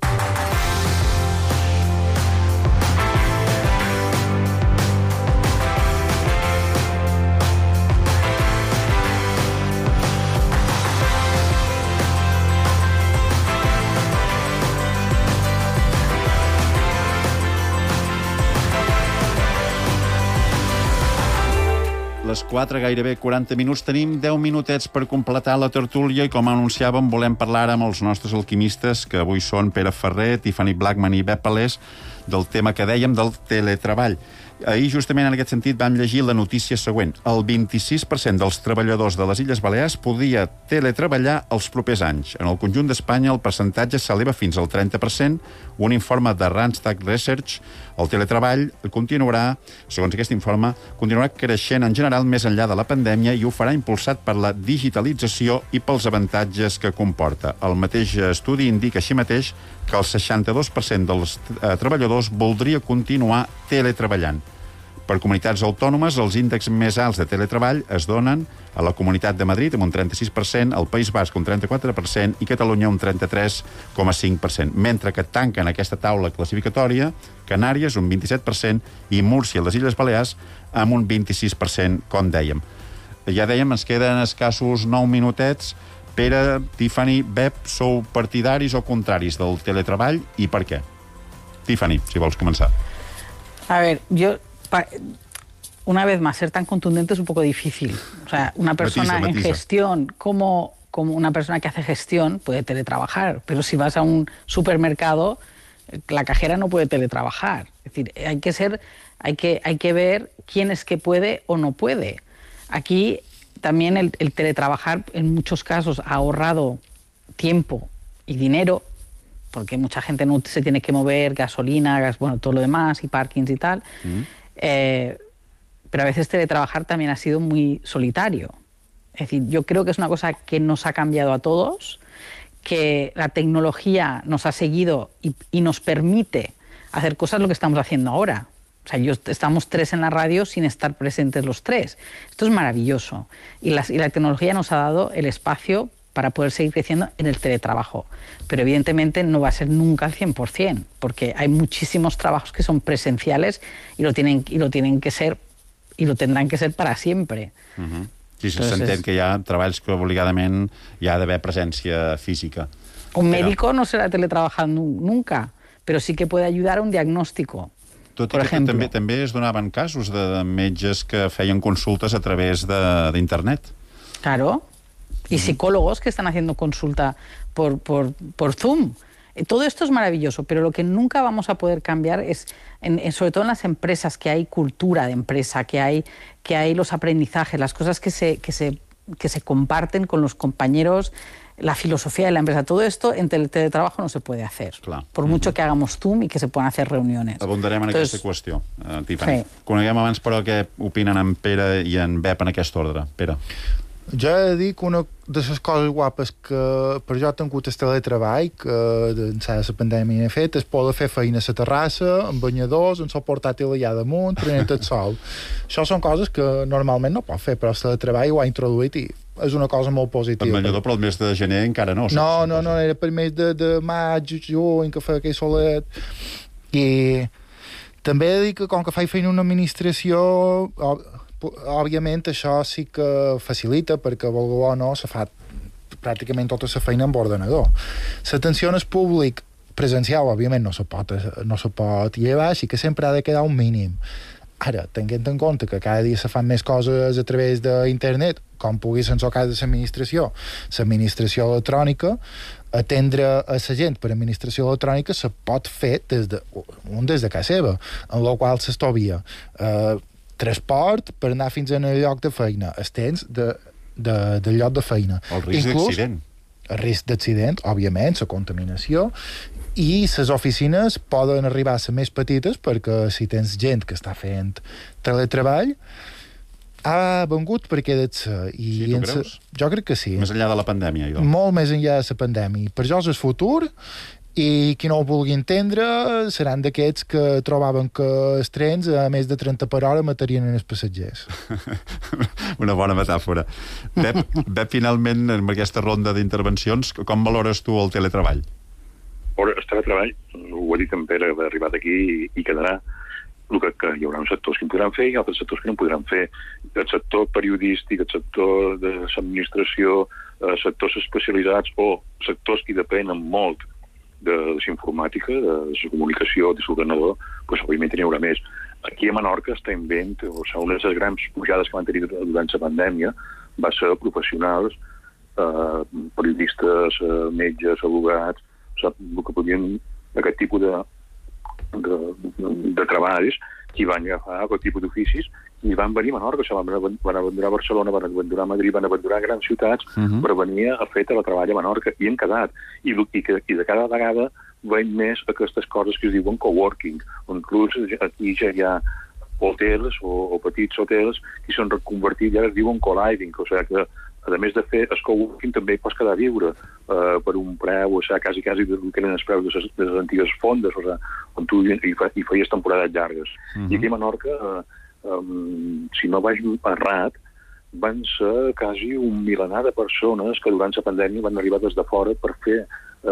Speaker 8: Les 4, gairebé 40 minuts. Tenim 10 minutets per completar la tertúlia i, com anunciàvem, volem parlar amb els nostres alquimistes, que avui són Pere Ferrer, Tiffany Blackman i Bep Palés, del tema que dèiem del teletreball. Ahir, justament en aquest sentit, vam llegir la notícia següent. El 26% dels treballadors de les Illes Balears podia teletreballar els propers anys. En el conjunt d'Espanya el percentatge s'eleva fins al 30%. Un informe de Randstad Research, el teletreball continuarà, segons aquest informe, continuarà creixent en general més enllà de la pandèmia, i ho farà impulsat per la digitalització i pels avantatges que comporta. El mateix estudi indica així mateix que el 62% dels treballadors voldria continuar teletreballant. Per comunitats autònomes, els índexs més alts de teletreball es donen a la Comunitat de Madrid amb un 36%, al País Basc un 34% i Catalunya un 33,5%. Mentre que tanquen aquesta taula classificatòria Canàries, un 27%, i Múrcia, les Illes Balears, amb un 26%, com dèiem. Ja dèiem, ens queden escassos 9 minutets. Pere, Tiffany, Bep, sou partidaris o contraris del teletreball, i per qué? Tiffany, si vols començar.
Speaker 10: A ver, una vez más, ser tan contundente es un poco difícil. O sea, una persona en gestión, como una persona que hace gestión, puede teletrabajar, pero si vas a un supermercado, la cajera no puede teletrabajar. Es decir, hay que ver quién es que puede o no puede. Aquí también el teletrabajar en muchos casos ha ahorrado tiempo y dinero, porque mucha gente no se tiene que mover, gasolina, bueno, todo lo demás, y parkings y tal. Pero a veces teletrabajar también ha sido muy solitario. Es decir, yo creo que es una cosa que nos ha cambiado a todos, que la tecnología nos ha seguido y nos permite hacer cosas lo que estamos haciendo ahora. O sea, estamos 3 en la radio sin estar presentes los 3. Esto es maravilloso. Y la tecnología nos ha dado el espacio para poder seguir creciendo en el teletrabajo. Pero evidentemente no va a ser nunca al 100%, porque hay muchísimos trabajos que son presenciales y lo tienen que ser, y lo tendrán que ser para siempre.
Speaker 8: Sí, s'entén que hi ha treballs que obligadament hi ha d'haver presència física.
Speaker 10: Un médico no será teletrabajando nunca, pero sí que puede ayudar a un diagnóstico.
Speaker 8: Tot i que també es donaven casos de metges que feien consultes a través d'internet.
Speaker 10: Claro. Y psicólogos que están haciendo consulta por Zoom. Todo esto es maravilloso, pero lo que nunca vamos a poder cambiar es, sobre todo en las empresas, que hay cultura de empresa, que hay los aprendizajes, las cosas que se comparten con los compañeros la filosofía de la empresa. Todo esto en el teletrabajo no se puede hacer.
Speaker 8: Clar.
Speaker 10: Por mucho que hagamos Zoom y que se puedan hacer reuniones.
Speaker 8: Abundarem en aquesta qüestió, Tiffany. Coneguem abans, però, què opinen en Pere i en Bep en aquest ordre. Pere.
Speaker 9: Jo he de dir que una de les coses guapes que per jo he tingut el teletreball, que d'ençà de la pandèmia he fet, és poder fer feina a la terrassa, amb banyadors, amb el portàtil allà damunt, prenent el sol. Això són coses que normalment no pot fer, però el teletreball ho ha introduït i és una cosa molt positiva.
Speaker 8: El banyador, però el mes de gener encara no.
Speaker 9: No, era per mes de maig, juny, que feia aquell solet. I també he de dir que com que faig feina en una administració, òbviament això sí que facilita, perquè vulgueu o no se fa pràcticament tota la feina amb ordenador. L'atenció al públic presencial, òbviament, no se pot llevar, així que sempre ha de quedar un mínim. Ara, tenint en compte que cada dia se fan més coses a través d'internet, com pugui ser en el cas de l'administració electrònica, atendre a la gent per administració electrònica se pot fer des de casa seva, en la qual s'estalvia transport per anar fins al lloc de feina, el temps del lloc de feina.
Speaker 8: El risc d'accident.
Speaker 9: El risc d'accident, òbviament, la contaminació, i les oficines poden arribar a ser més petites perquè si tens gent que està fent teletreball ha vengut per quedar-se.
Speaker 8: Sí, tu creus?
Speaker 9: Jo crec que sí.
Speaker 8: Més enllà de la pandèmia, jo.
Speaker 9: Molt més enllà de la pandèmia. Per jo és el futur i qui no ho vulgui entendre seran d'aquests que trobaven que els trens a més de 30 per hora matarien els passatgers.
Speaker 8: Una bona metàfora. Bep, finalment, en aquesta ronda d'intervencions, com valores tu el teletreball?
Speaker 1: El teletreball, ho ha dit en Pere, ha arribat aquí i quedarà. Que hi haurà uns sectors que en podran fer i altres sectors que no en podran fer. El sector periodístic, el sector de l'administració, sectors especialitzats o sectors que depenen molt de l'informàtica, de la comunicació, de l'ordenador, doncs òbviament n'hi haurà més. Aquí a Menorca estem veient, una de les grans pujades que van tenir durant la pandèmia va ser professionals, periodistes, metges, advocats, el que podien, aquest tipus de treballs, que van agafar aquest tipus d'oficis i van venir a Menorca, van abandonar Barcelona, van abandonar Madrid, van abandonar grans ciutats per venir a fer teletreball a Menorca i han quedat. I de cada vegada veiem més aquestes coses que es diuen coworking, on inclús aquí ja hi ha hotels o petits hotels que s'han reconvertit i ara es diuen co-living, o sigui que a més de fer el coworking també pots quedar a viure per un preu, o sigui, quasi que eren els preus de les antigues fondes, o sigui, on tu hi feies temporades llargues. I aquí a Menorca, si no vaig errat, van ser quasi un milenar de persones que durant la pandèmia van arribar des de fora per fer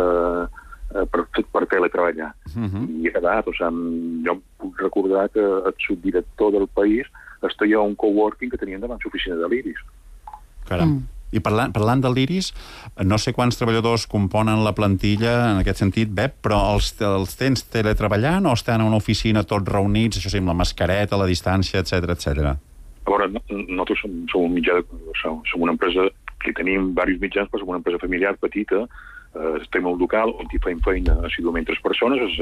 Speaker 1: per teletreballar. I he quedat, o sigui, jo puc recordar que el subdirector del país estaria a un coworking que tenien davant l'oficina de l'Iris.
Speaker 8: Caram. I parlant de l'Iris, no sé quants treballadors componen la plantilla en aquest sentit, Bep, però els tens teletreballant o estan a una oficina tots reunits, això sí, amb la mascareta, la distància, etc.
Speaker 1: A veure, nosaltres som un mitjà, som una empresa que tenim diversos mitjans, però som una empresa familiar petita, estem al local on hi fem feina assiduament 3 persones,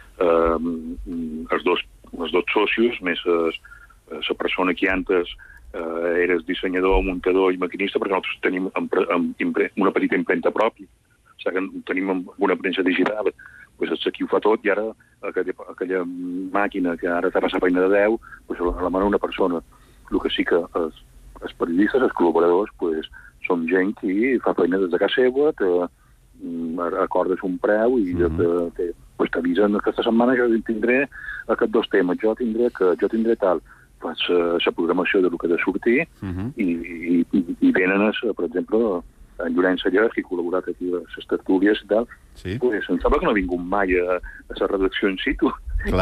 Speaker 1: els dos socios, més la persona que antes eres dissenyador, muntador i maquinista, perquè nosaltres tenim una petita impremta pròpia, o sigui que tenim una premsa digital, doncs aquí ho fa tot, i ara aquella màquina que ara t'ha passat feina de 10, doncs la mana una persona. El que sí que els periodistes, els col·laboradors, són gent que fa feina des de casa seva, acordes un preu i t'avisen que aquesta setmana jo tindré aquests 2 temes, jo tindré tal, faig la programació del que ha de sortir i venen, per exemple, en Llorenç Sallés, que ha col·laborat aquí a les tertúlies i tal, em sembla que no ha vingut mai a la redacció in situ.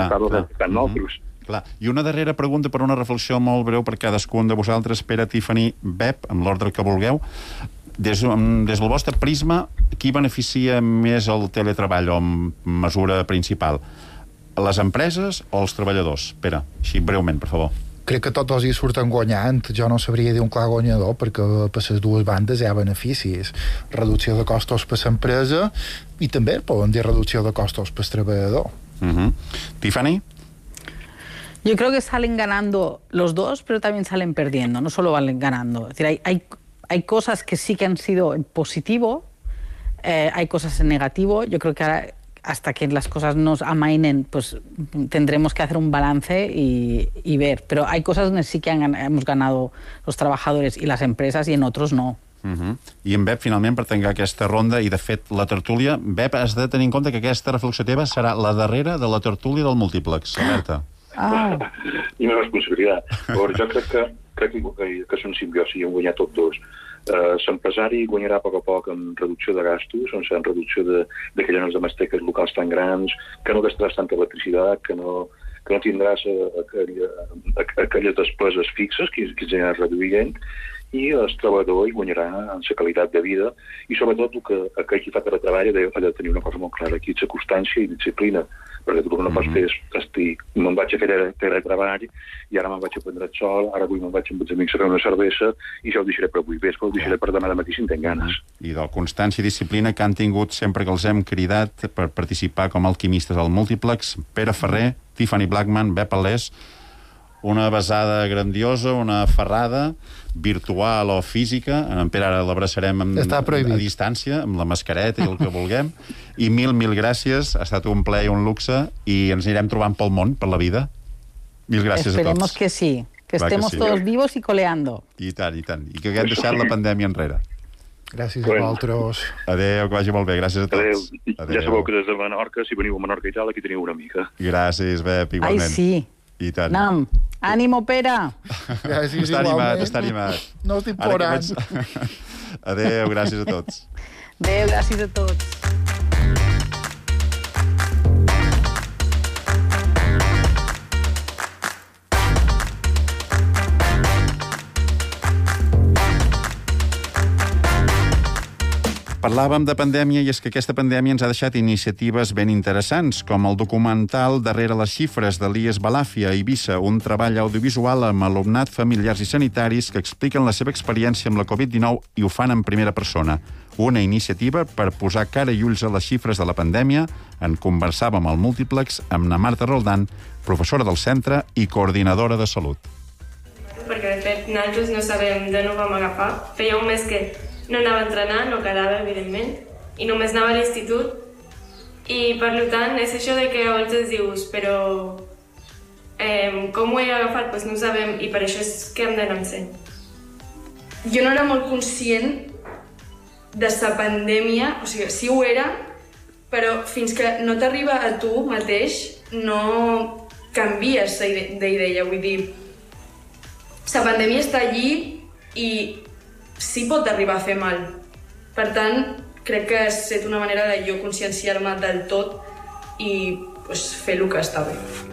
Speaker 8: Clar. I una darrera pregunta per una reflexió molt breu per cadascun de vosaltres, Pere, Tiffany, Bep, amb l'ordre que vulgueu. Des del vostre prisma, qui beneficia més el teletreball o mesura principal? Les empreses o els treballadors? Pere, així breument, per favor.
Speaker 9: Crec que tots hi surten guanyant. Jo no sabria dir un clar guanyador perquè per les dues bandes hi ha beneficis. Reducció de costos per l'empresa i també poden dir reducció de costos per el treballador.
Speaker 8: Tiffany?
Speaker 10: Yo creo que salen ganando los dos, pero también salen perdiendo, no solo van ganando. Es decir, hay cosas que sí que han sido en positivo, hay cosas en negativo. Yo creo que ahora, hasta que las cosas nos amainen, pues tendremos que hacer un balance y ver. Pero hay cosas donde sí que hemos ganado los trabajadores y las empresas y en otros no.
Speaker 8: I en Bep, finalment, per tancar aquesta ronda i, de fet, la tertúlia, Bep, has de tenir en compte que aquesta reflexió teva serà la darrera de la tertúlia del Múltiplex. Alerta.
Speaker 1: I una responsabilitat. Però jo crec que són simbiosi i hem guanyat tots dos. L'empresari guanyarà a poc en reducció de gastos, en reducció d'aquelles domesteques locals tan grans, que no gastaràs tanta electricitat, que no tindràs aquelles despeses fixes que es aniran reduint, i el treballador hi guanyarà en la qualitat de vida i sobretot que aquell que fa teletreball ha de tenir una cosa molt clara aquí, la constància i disciplina, perquè tu no pots fer me'n vaig a fer teletreball i ara me'n vaig a prendre el sol, ara avui me'n vaig amb els amics a fer una cervesa i això ho deixaré per avui vespre, ho deixaré per demà de matí si en tenc ganes.
Speaker 8: I de constància i disciplina que han tingut sempre que els hem cridat per participar com a alquimistes al Múltiplex, Pere Ferrer, Tiffany Blackman, Bep Alés, una besada grandiosa, una ferrada virtual o física. En Pere ara l'abraçarem a distància, amb la mascareta i el que vulguem. I mil gràcies, ha estat un plaer i un luxe i ens anirem trobant pel món, per la vida. Mil gràcies a tots.
Speaker 10: Esperemos que sí, que estemos todos vivos y coleando.
Speaker 8: I tant, i tant. I que haguem deixat la pandèmia enrere.
Speaker 9: Gràcies a vosaltres.
Speaker 8: Adéu, que vagi molt bé. Gràcies a tots.
Speaker 1: Adéu. Ja sabeu que des de Menorca, si veniu a Menorca i tal, aquí teniu una mica.
Speaker 8: Gràcies, Bep, igualment.
Speaker 10: Ai, sí.
Speaker 8: I tant.
Speaker 10: Nam, ànimo, Pere.
Speaker 9: Gràcies,
Speaker 8: està animat.
Speaker 9: No estic plorant.
Speaker 8: Adéu, gràcies a tots.
Speaker 10: Adéu, gràcies a tots.
Speaker 8: Parlàvem de pandèmia i és que aquesta pandèmia ens ha deixat iniciatives ben interessants, com el documental Darrere les xifres d'Elias Balàfia a Eivissa, un treball audiovisual amb alumnat, familiars i sanitaris que expliquen la seva experiència amb la Covid-19 i ho fan en primera persona. Una iniciativa per posar cara i ulls a les xifres de la pandèmia. En conversàvem al Múltiplex amb na Marta Roldán, professora del centre i coordinadora de salut.
Speaker 16: Perquè, de fet, nosaltres no sabem d'on ho vam agafar. Feia un mes que no anava a entrenar, no quedava, evidentment, i només anava a l'institut. I, per tant, és això de que a vegades dius, però com ho he agafat? Doncs no ho sabem, i per això és que hem d'anar amb seny.
Speaker 17: Jo no era molt conscient de la pandèmia, o sigui, sí ho era, però fins que no t'arriba a tu mateix, no canvies d'idea, vull dir, la pandèmia està allí i sí pot arribar a fer mal. Per tant, crec que ha estat una manera de jo conscienciar-me del tot i fer el que està bé.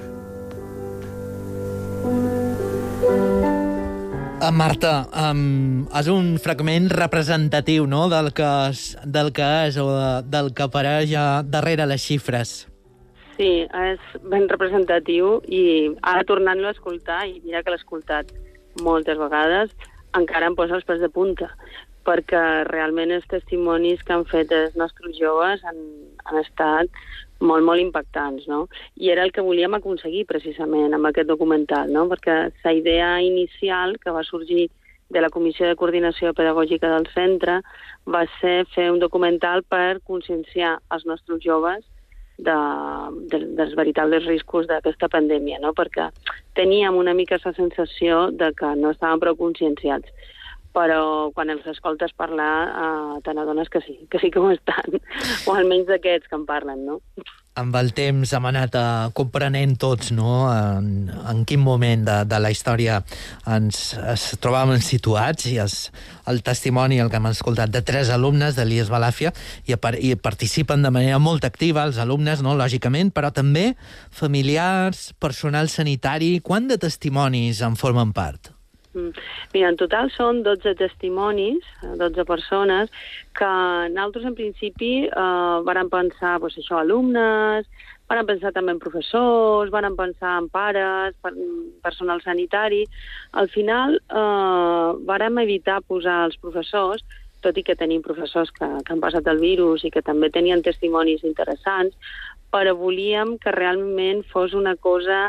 Speaker 18: Marta, és un fragment representatiu, no?, del que és o del que apareix darrere les xifres.
Speaker 19: Sí, és ben representatiu i ara tornant-lo a escoltar, i mira que l'he escoltat moltes vegades, encara em posa els pèls de punta, perquè realment els testimonis que han fet els nostres joves han estat molt, molt impactants, no? I era el que volíem aconseguir, precisament, amb aquest documental, no? Perquè la idea inicial que va sorgir de la Comissió de Coordinació Pedagògica del centre va ser fer un documental per conscienciar els nostres joves dels veritables riscos d'aquesta pandèmia, no? Perquè teníem una mica la sensació de que no estàvem prou conscienciats, però quan els escoltes parlar te n'adones que sí que ho estan, o almenys d'aquests que en parlen, no?
Speaker 18: Amb el temps hem anat comprenent tots, no?, en quin moment de la història ens trobàvem situats, i el testimoni, el que hem escoltat, de 3 alumnes d'Elias Balàfia, i participen de manera molt activa els alumnes, no?, lògicament, però també familiars, personal sanitari. Quant de testimonis en formen part?
Speaker 19: Mira, en total són 12 testimonis, 12 persones, que nosaltres en principi vàrem pensar, això, alumnes, vàrem pensar també en professors, vàrem pensar en pares, personal sanitari. Al final vàrem evitar posar els professors, tot i que tenim professors que han passat el virus i que també tenien testimonis interessants, però volíem que realment fos una cosa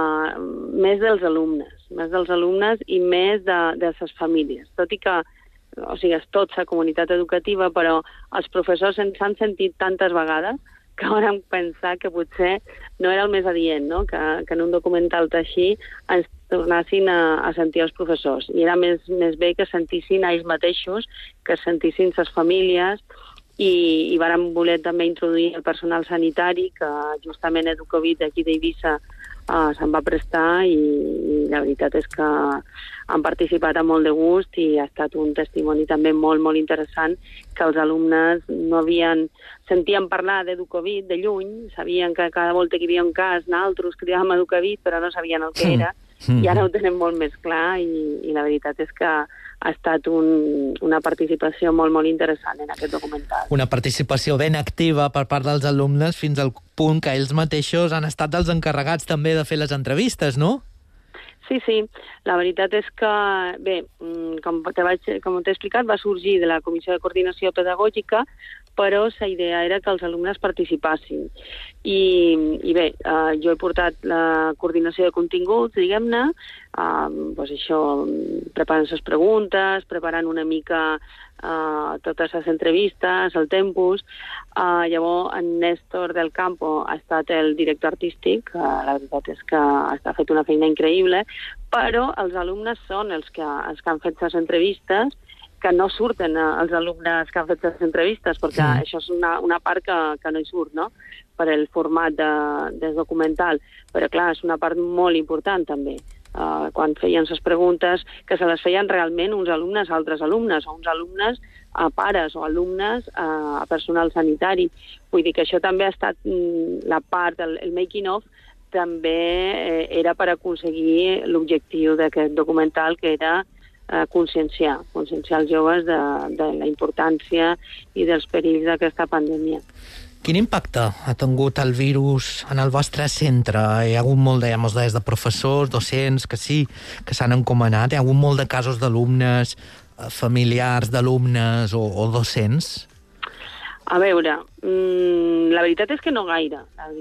Speaker 19: més dels alumnes i més de les famílies. Tot i que és tota la comunitat educativa, però els professors ens han sentit tantes vegades que vam pensar que potser no era el més adient, no? Que en un documental així ens tornassin a sentir els professors. I era més bé que sentissin a ells mateixos, que sentissin les famílies, i vàrem voler també introduir el personal sanitari, que justament Educovid d'aquí d'Eivissa se'n va prestar, i la veritat és que han participat amb molt de gust i ha estat un testimoni també molt, molt interessant, que els alumnes no sentien parlar d'Educovid de lluny, sabien que cada volta que hi havia un cas nosaltres cridàvem Educovid, però no sabien el que era, i ara ho tenen molt més clar, i la veritat és que ha estat una participació molt, molt interessant en aquest documental.
Speaker 18: Una participació ben activa per part dels alumnes, fins al punt que ells mateixos han estat els encarregats també de fer les entrevistes, no?
Speaker 19: Sí, la veritat és que, bé, com t'he explicat, va sorgir de la Comissió de Coordinació Pedagògica, però la idea era que els alumnes participassin. I bé, jo he portat la coordinació de continguts, diguem-ne, preparant les preguntes, preparant una mica totes les entrevistes, el tempus. Llavors, en Néstor del Campo ha estat el director artístic, la veritat és que ha fet una feina increïble, però els alumnes són els que han fet les entrevistes, que no surten els alumnes que han fet les entrevistes, perquè això és una part que no hi surt, no?, per el format del documental. Però, clar, és una part molt important, també. Quan feien les preguntes, que se les feien realment uns alumnes a altres alumnes, o uns alumnes a pares o alumnes a personal sanitari. Vull dir que això també ha estat la part, el making of, també era per aconseguir l'objectiu d'aquest documental, que era conscienciar els joves de la importància i dels perills d'aquesta pandèmia.
Speaker 18: Quin impacte ha tingut el virus en el vostre centre? Hi ha hagut molt de professors, docents, que sí, que s'han encomanat. Hi ha hagut molt de casos d'alumnes, familiars d'alumnes o docents?
Speaker 19: A veure, la veritat és que no gaire.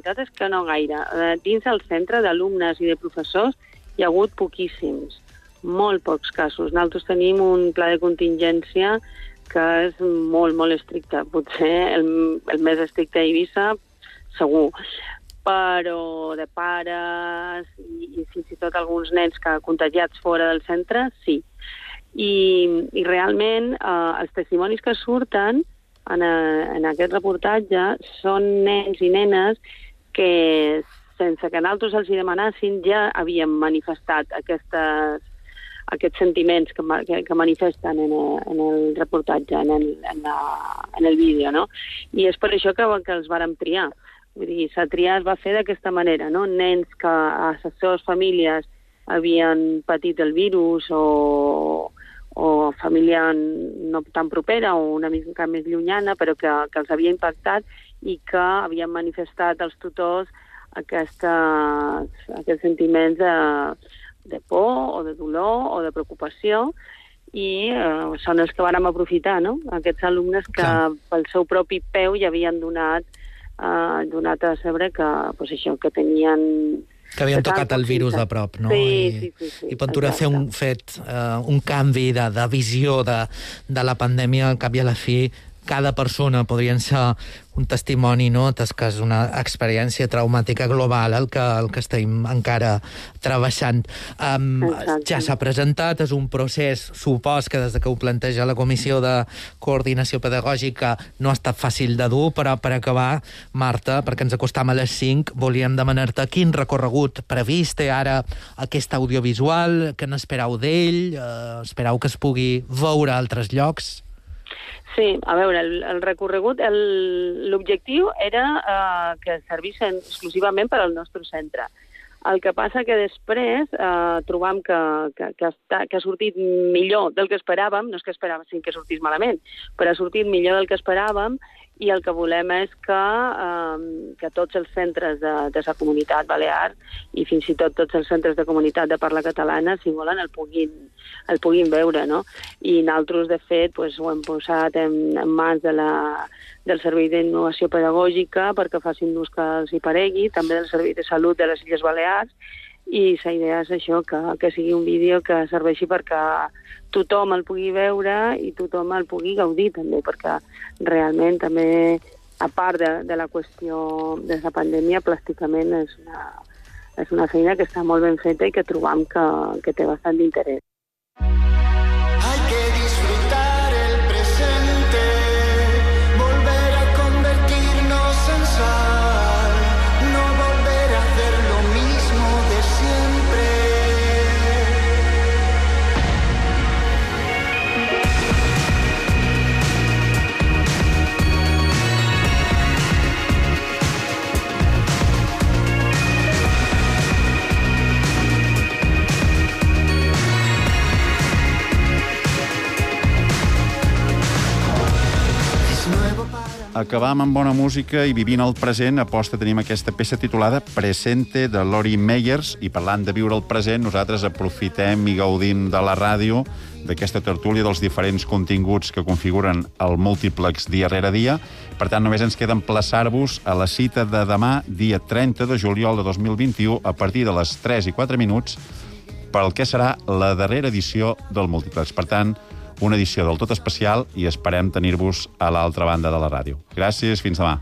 Speaker 19: Dins el centre d'alumnes i de professors hi ha hagut poquíssims, molt pocs casos. Nosaltres tenim un pla de contingència que és molt, molt estricte. Potser el més estricte a Eivissa, segur. Però de pares i fins i tot alguns nens que contagiats fora del centre, sí. I realment els testimonis que surten en aquest reportatge són nens i nenes que, sense que nosaltres els hi demanassin, ja havien manifestat aquests sentiments que manifesten en el reportatge, en el vídeo, no? I és per això que els vàrem triar. Vull dir, la tria es va fer d'aquesta manera, no? Nens que a les seves famílies havien patit el virus o família no tan propera o una mica més llunyana, però que els havia impactat i que havien manifestat als tutors aquests sentiments de por o de dolor o de preocupació, i són els que vàrem aprofitar, no? Aquests alumnes que pel seu propi peu ja havien donat a saber que tenien...
Speaker 18: Que havien tocat el virus de prop, no?
Speaker 19: Sí.
Speaker 18: I Ventura ha fet un canvi de visió de la pandèmia. Al cap i a la fi, cada persona podria ser un testimoni, no? Que és una experiència traumàtica global el que estem encara travessant. Ja s'ha presentat, és un procés, supos que des que ho planteja la Comissió de Coordinació Pedagògica no ha estat fàcil de dur, però per acabar, Marta, perquè ens acostam a les 5, volíem demanar-te quin recorregut previst té ara aquest audiovisual, què n'esperau d'ell, esperau que es pugui veure a altres llocs?
Speaker 19: Sí, a veure, el recorregut, l'objectiu era que servís exclusivament per al nostre centre. El que passa que després trobam que ha sortit millor del que esperàvem, no és que esperàvem que sortís malament, però ha sortit millor del que esperàvem, i el que volem és que tots els centres de la comunitat balear i fins i tot tots els centres de comunitat de parla catalana, si volen, el puguin veure, no? I nosaltres, de fet, ho hem posat en mans del Servei d'Innovació Pedagògica perquè facin l'ús que els hi paregui, també del Servei de Salut de les Illes Balears, i la idea és això, que sigui un vídeo que serveixi perquè tothom el pugui veure i tothom el pugui gaudir també, perquè realment també, a part de la qüestió de la pandèmia, plàsticament és una feina que està molt ben feta i que trobam que té bastant d'interès.
Speaker 20: Hay que disfrutar el presente, volver a convertirnos en sal, no volver a hacer lo mismo de siempre.
Speaker 8: Acabam amb bona música i vivint el present. A posta tenim aquesta peça titulada Presente, de Lori Meyers, i parlant de viure el present, nosaltres aprofitem i gaudim de la ràdio, d'aquesta tertúlia dels diferents continguts que configuren el múltiplex dia rere dia. Per tant, només ens queda emplaçar-vos a la cita de demà, dia 30 de juliol de 2021, a partir de les 3:04, pel que serà la darrera edició del múltiplex. Per tant, una edició del tot especial i esperem tenir-vos a l'altra banda de la ràdio. Gràcies, fins demà.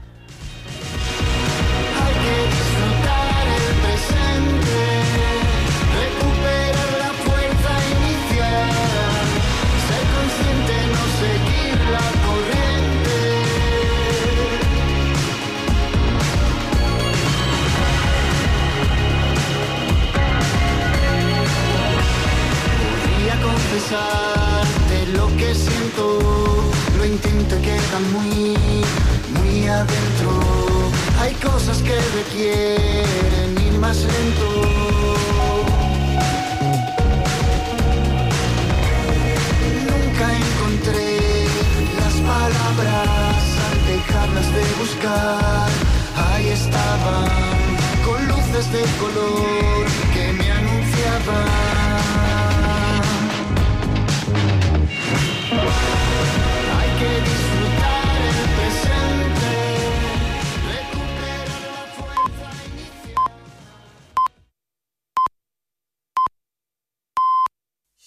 Speaker 20: Lo que siento, lo intento y queda muy, muy adentro. Hay cosas que requieren ir más lento. Nunca encontré las palabras al dejarlas de buscar. Ahí estaban, con luces de color que me anunciaban.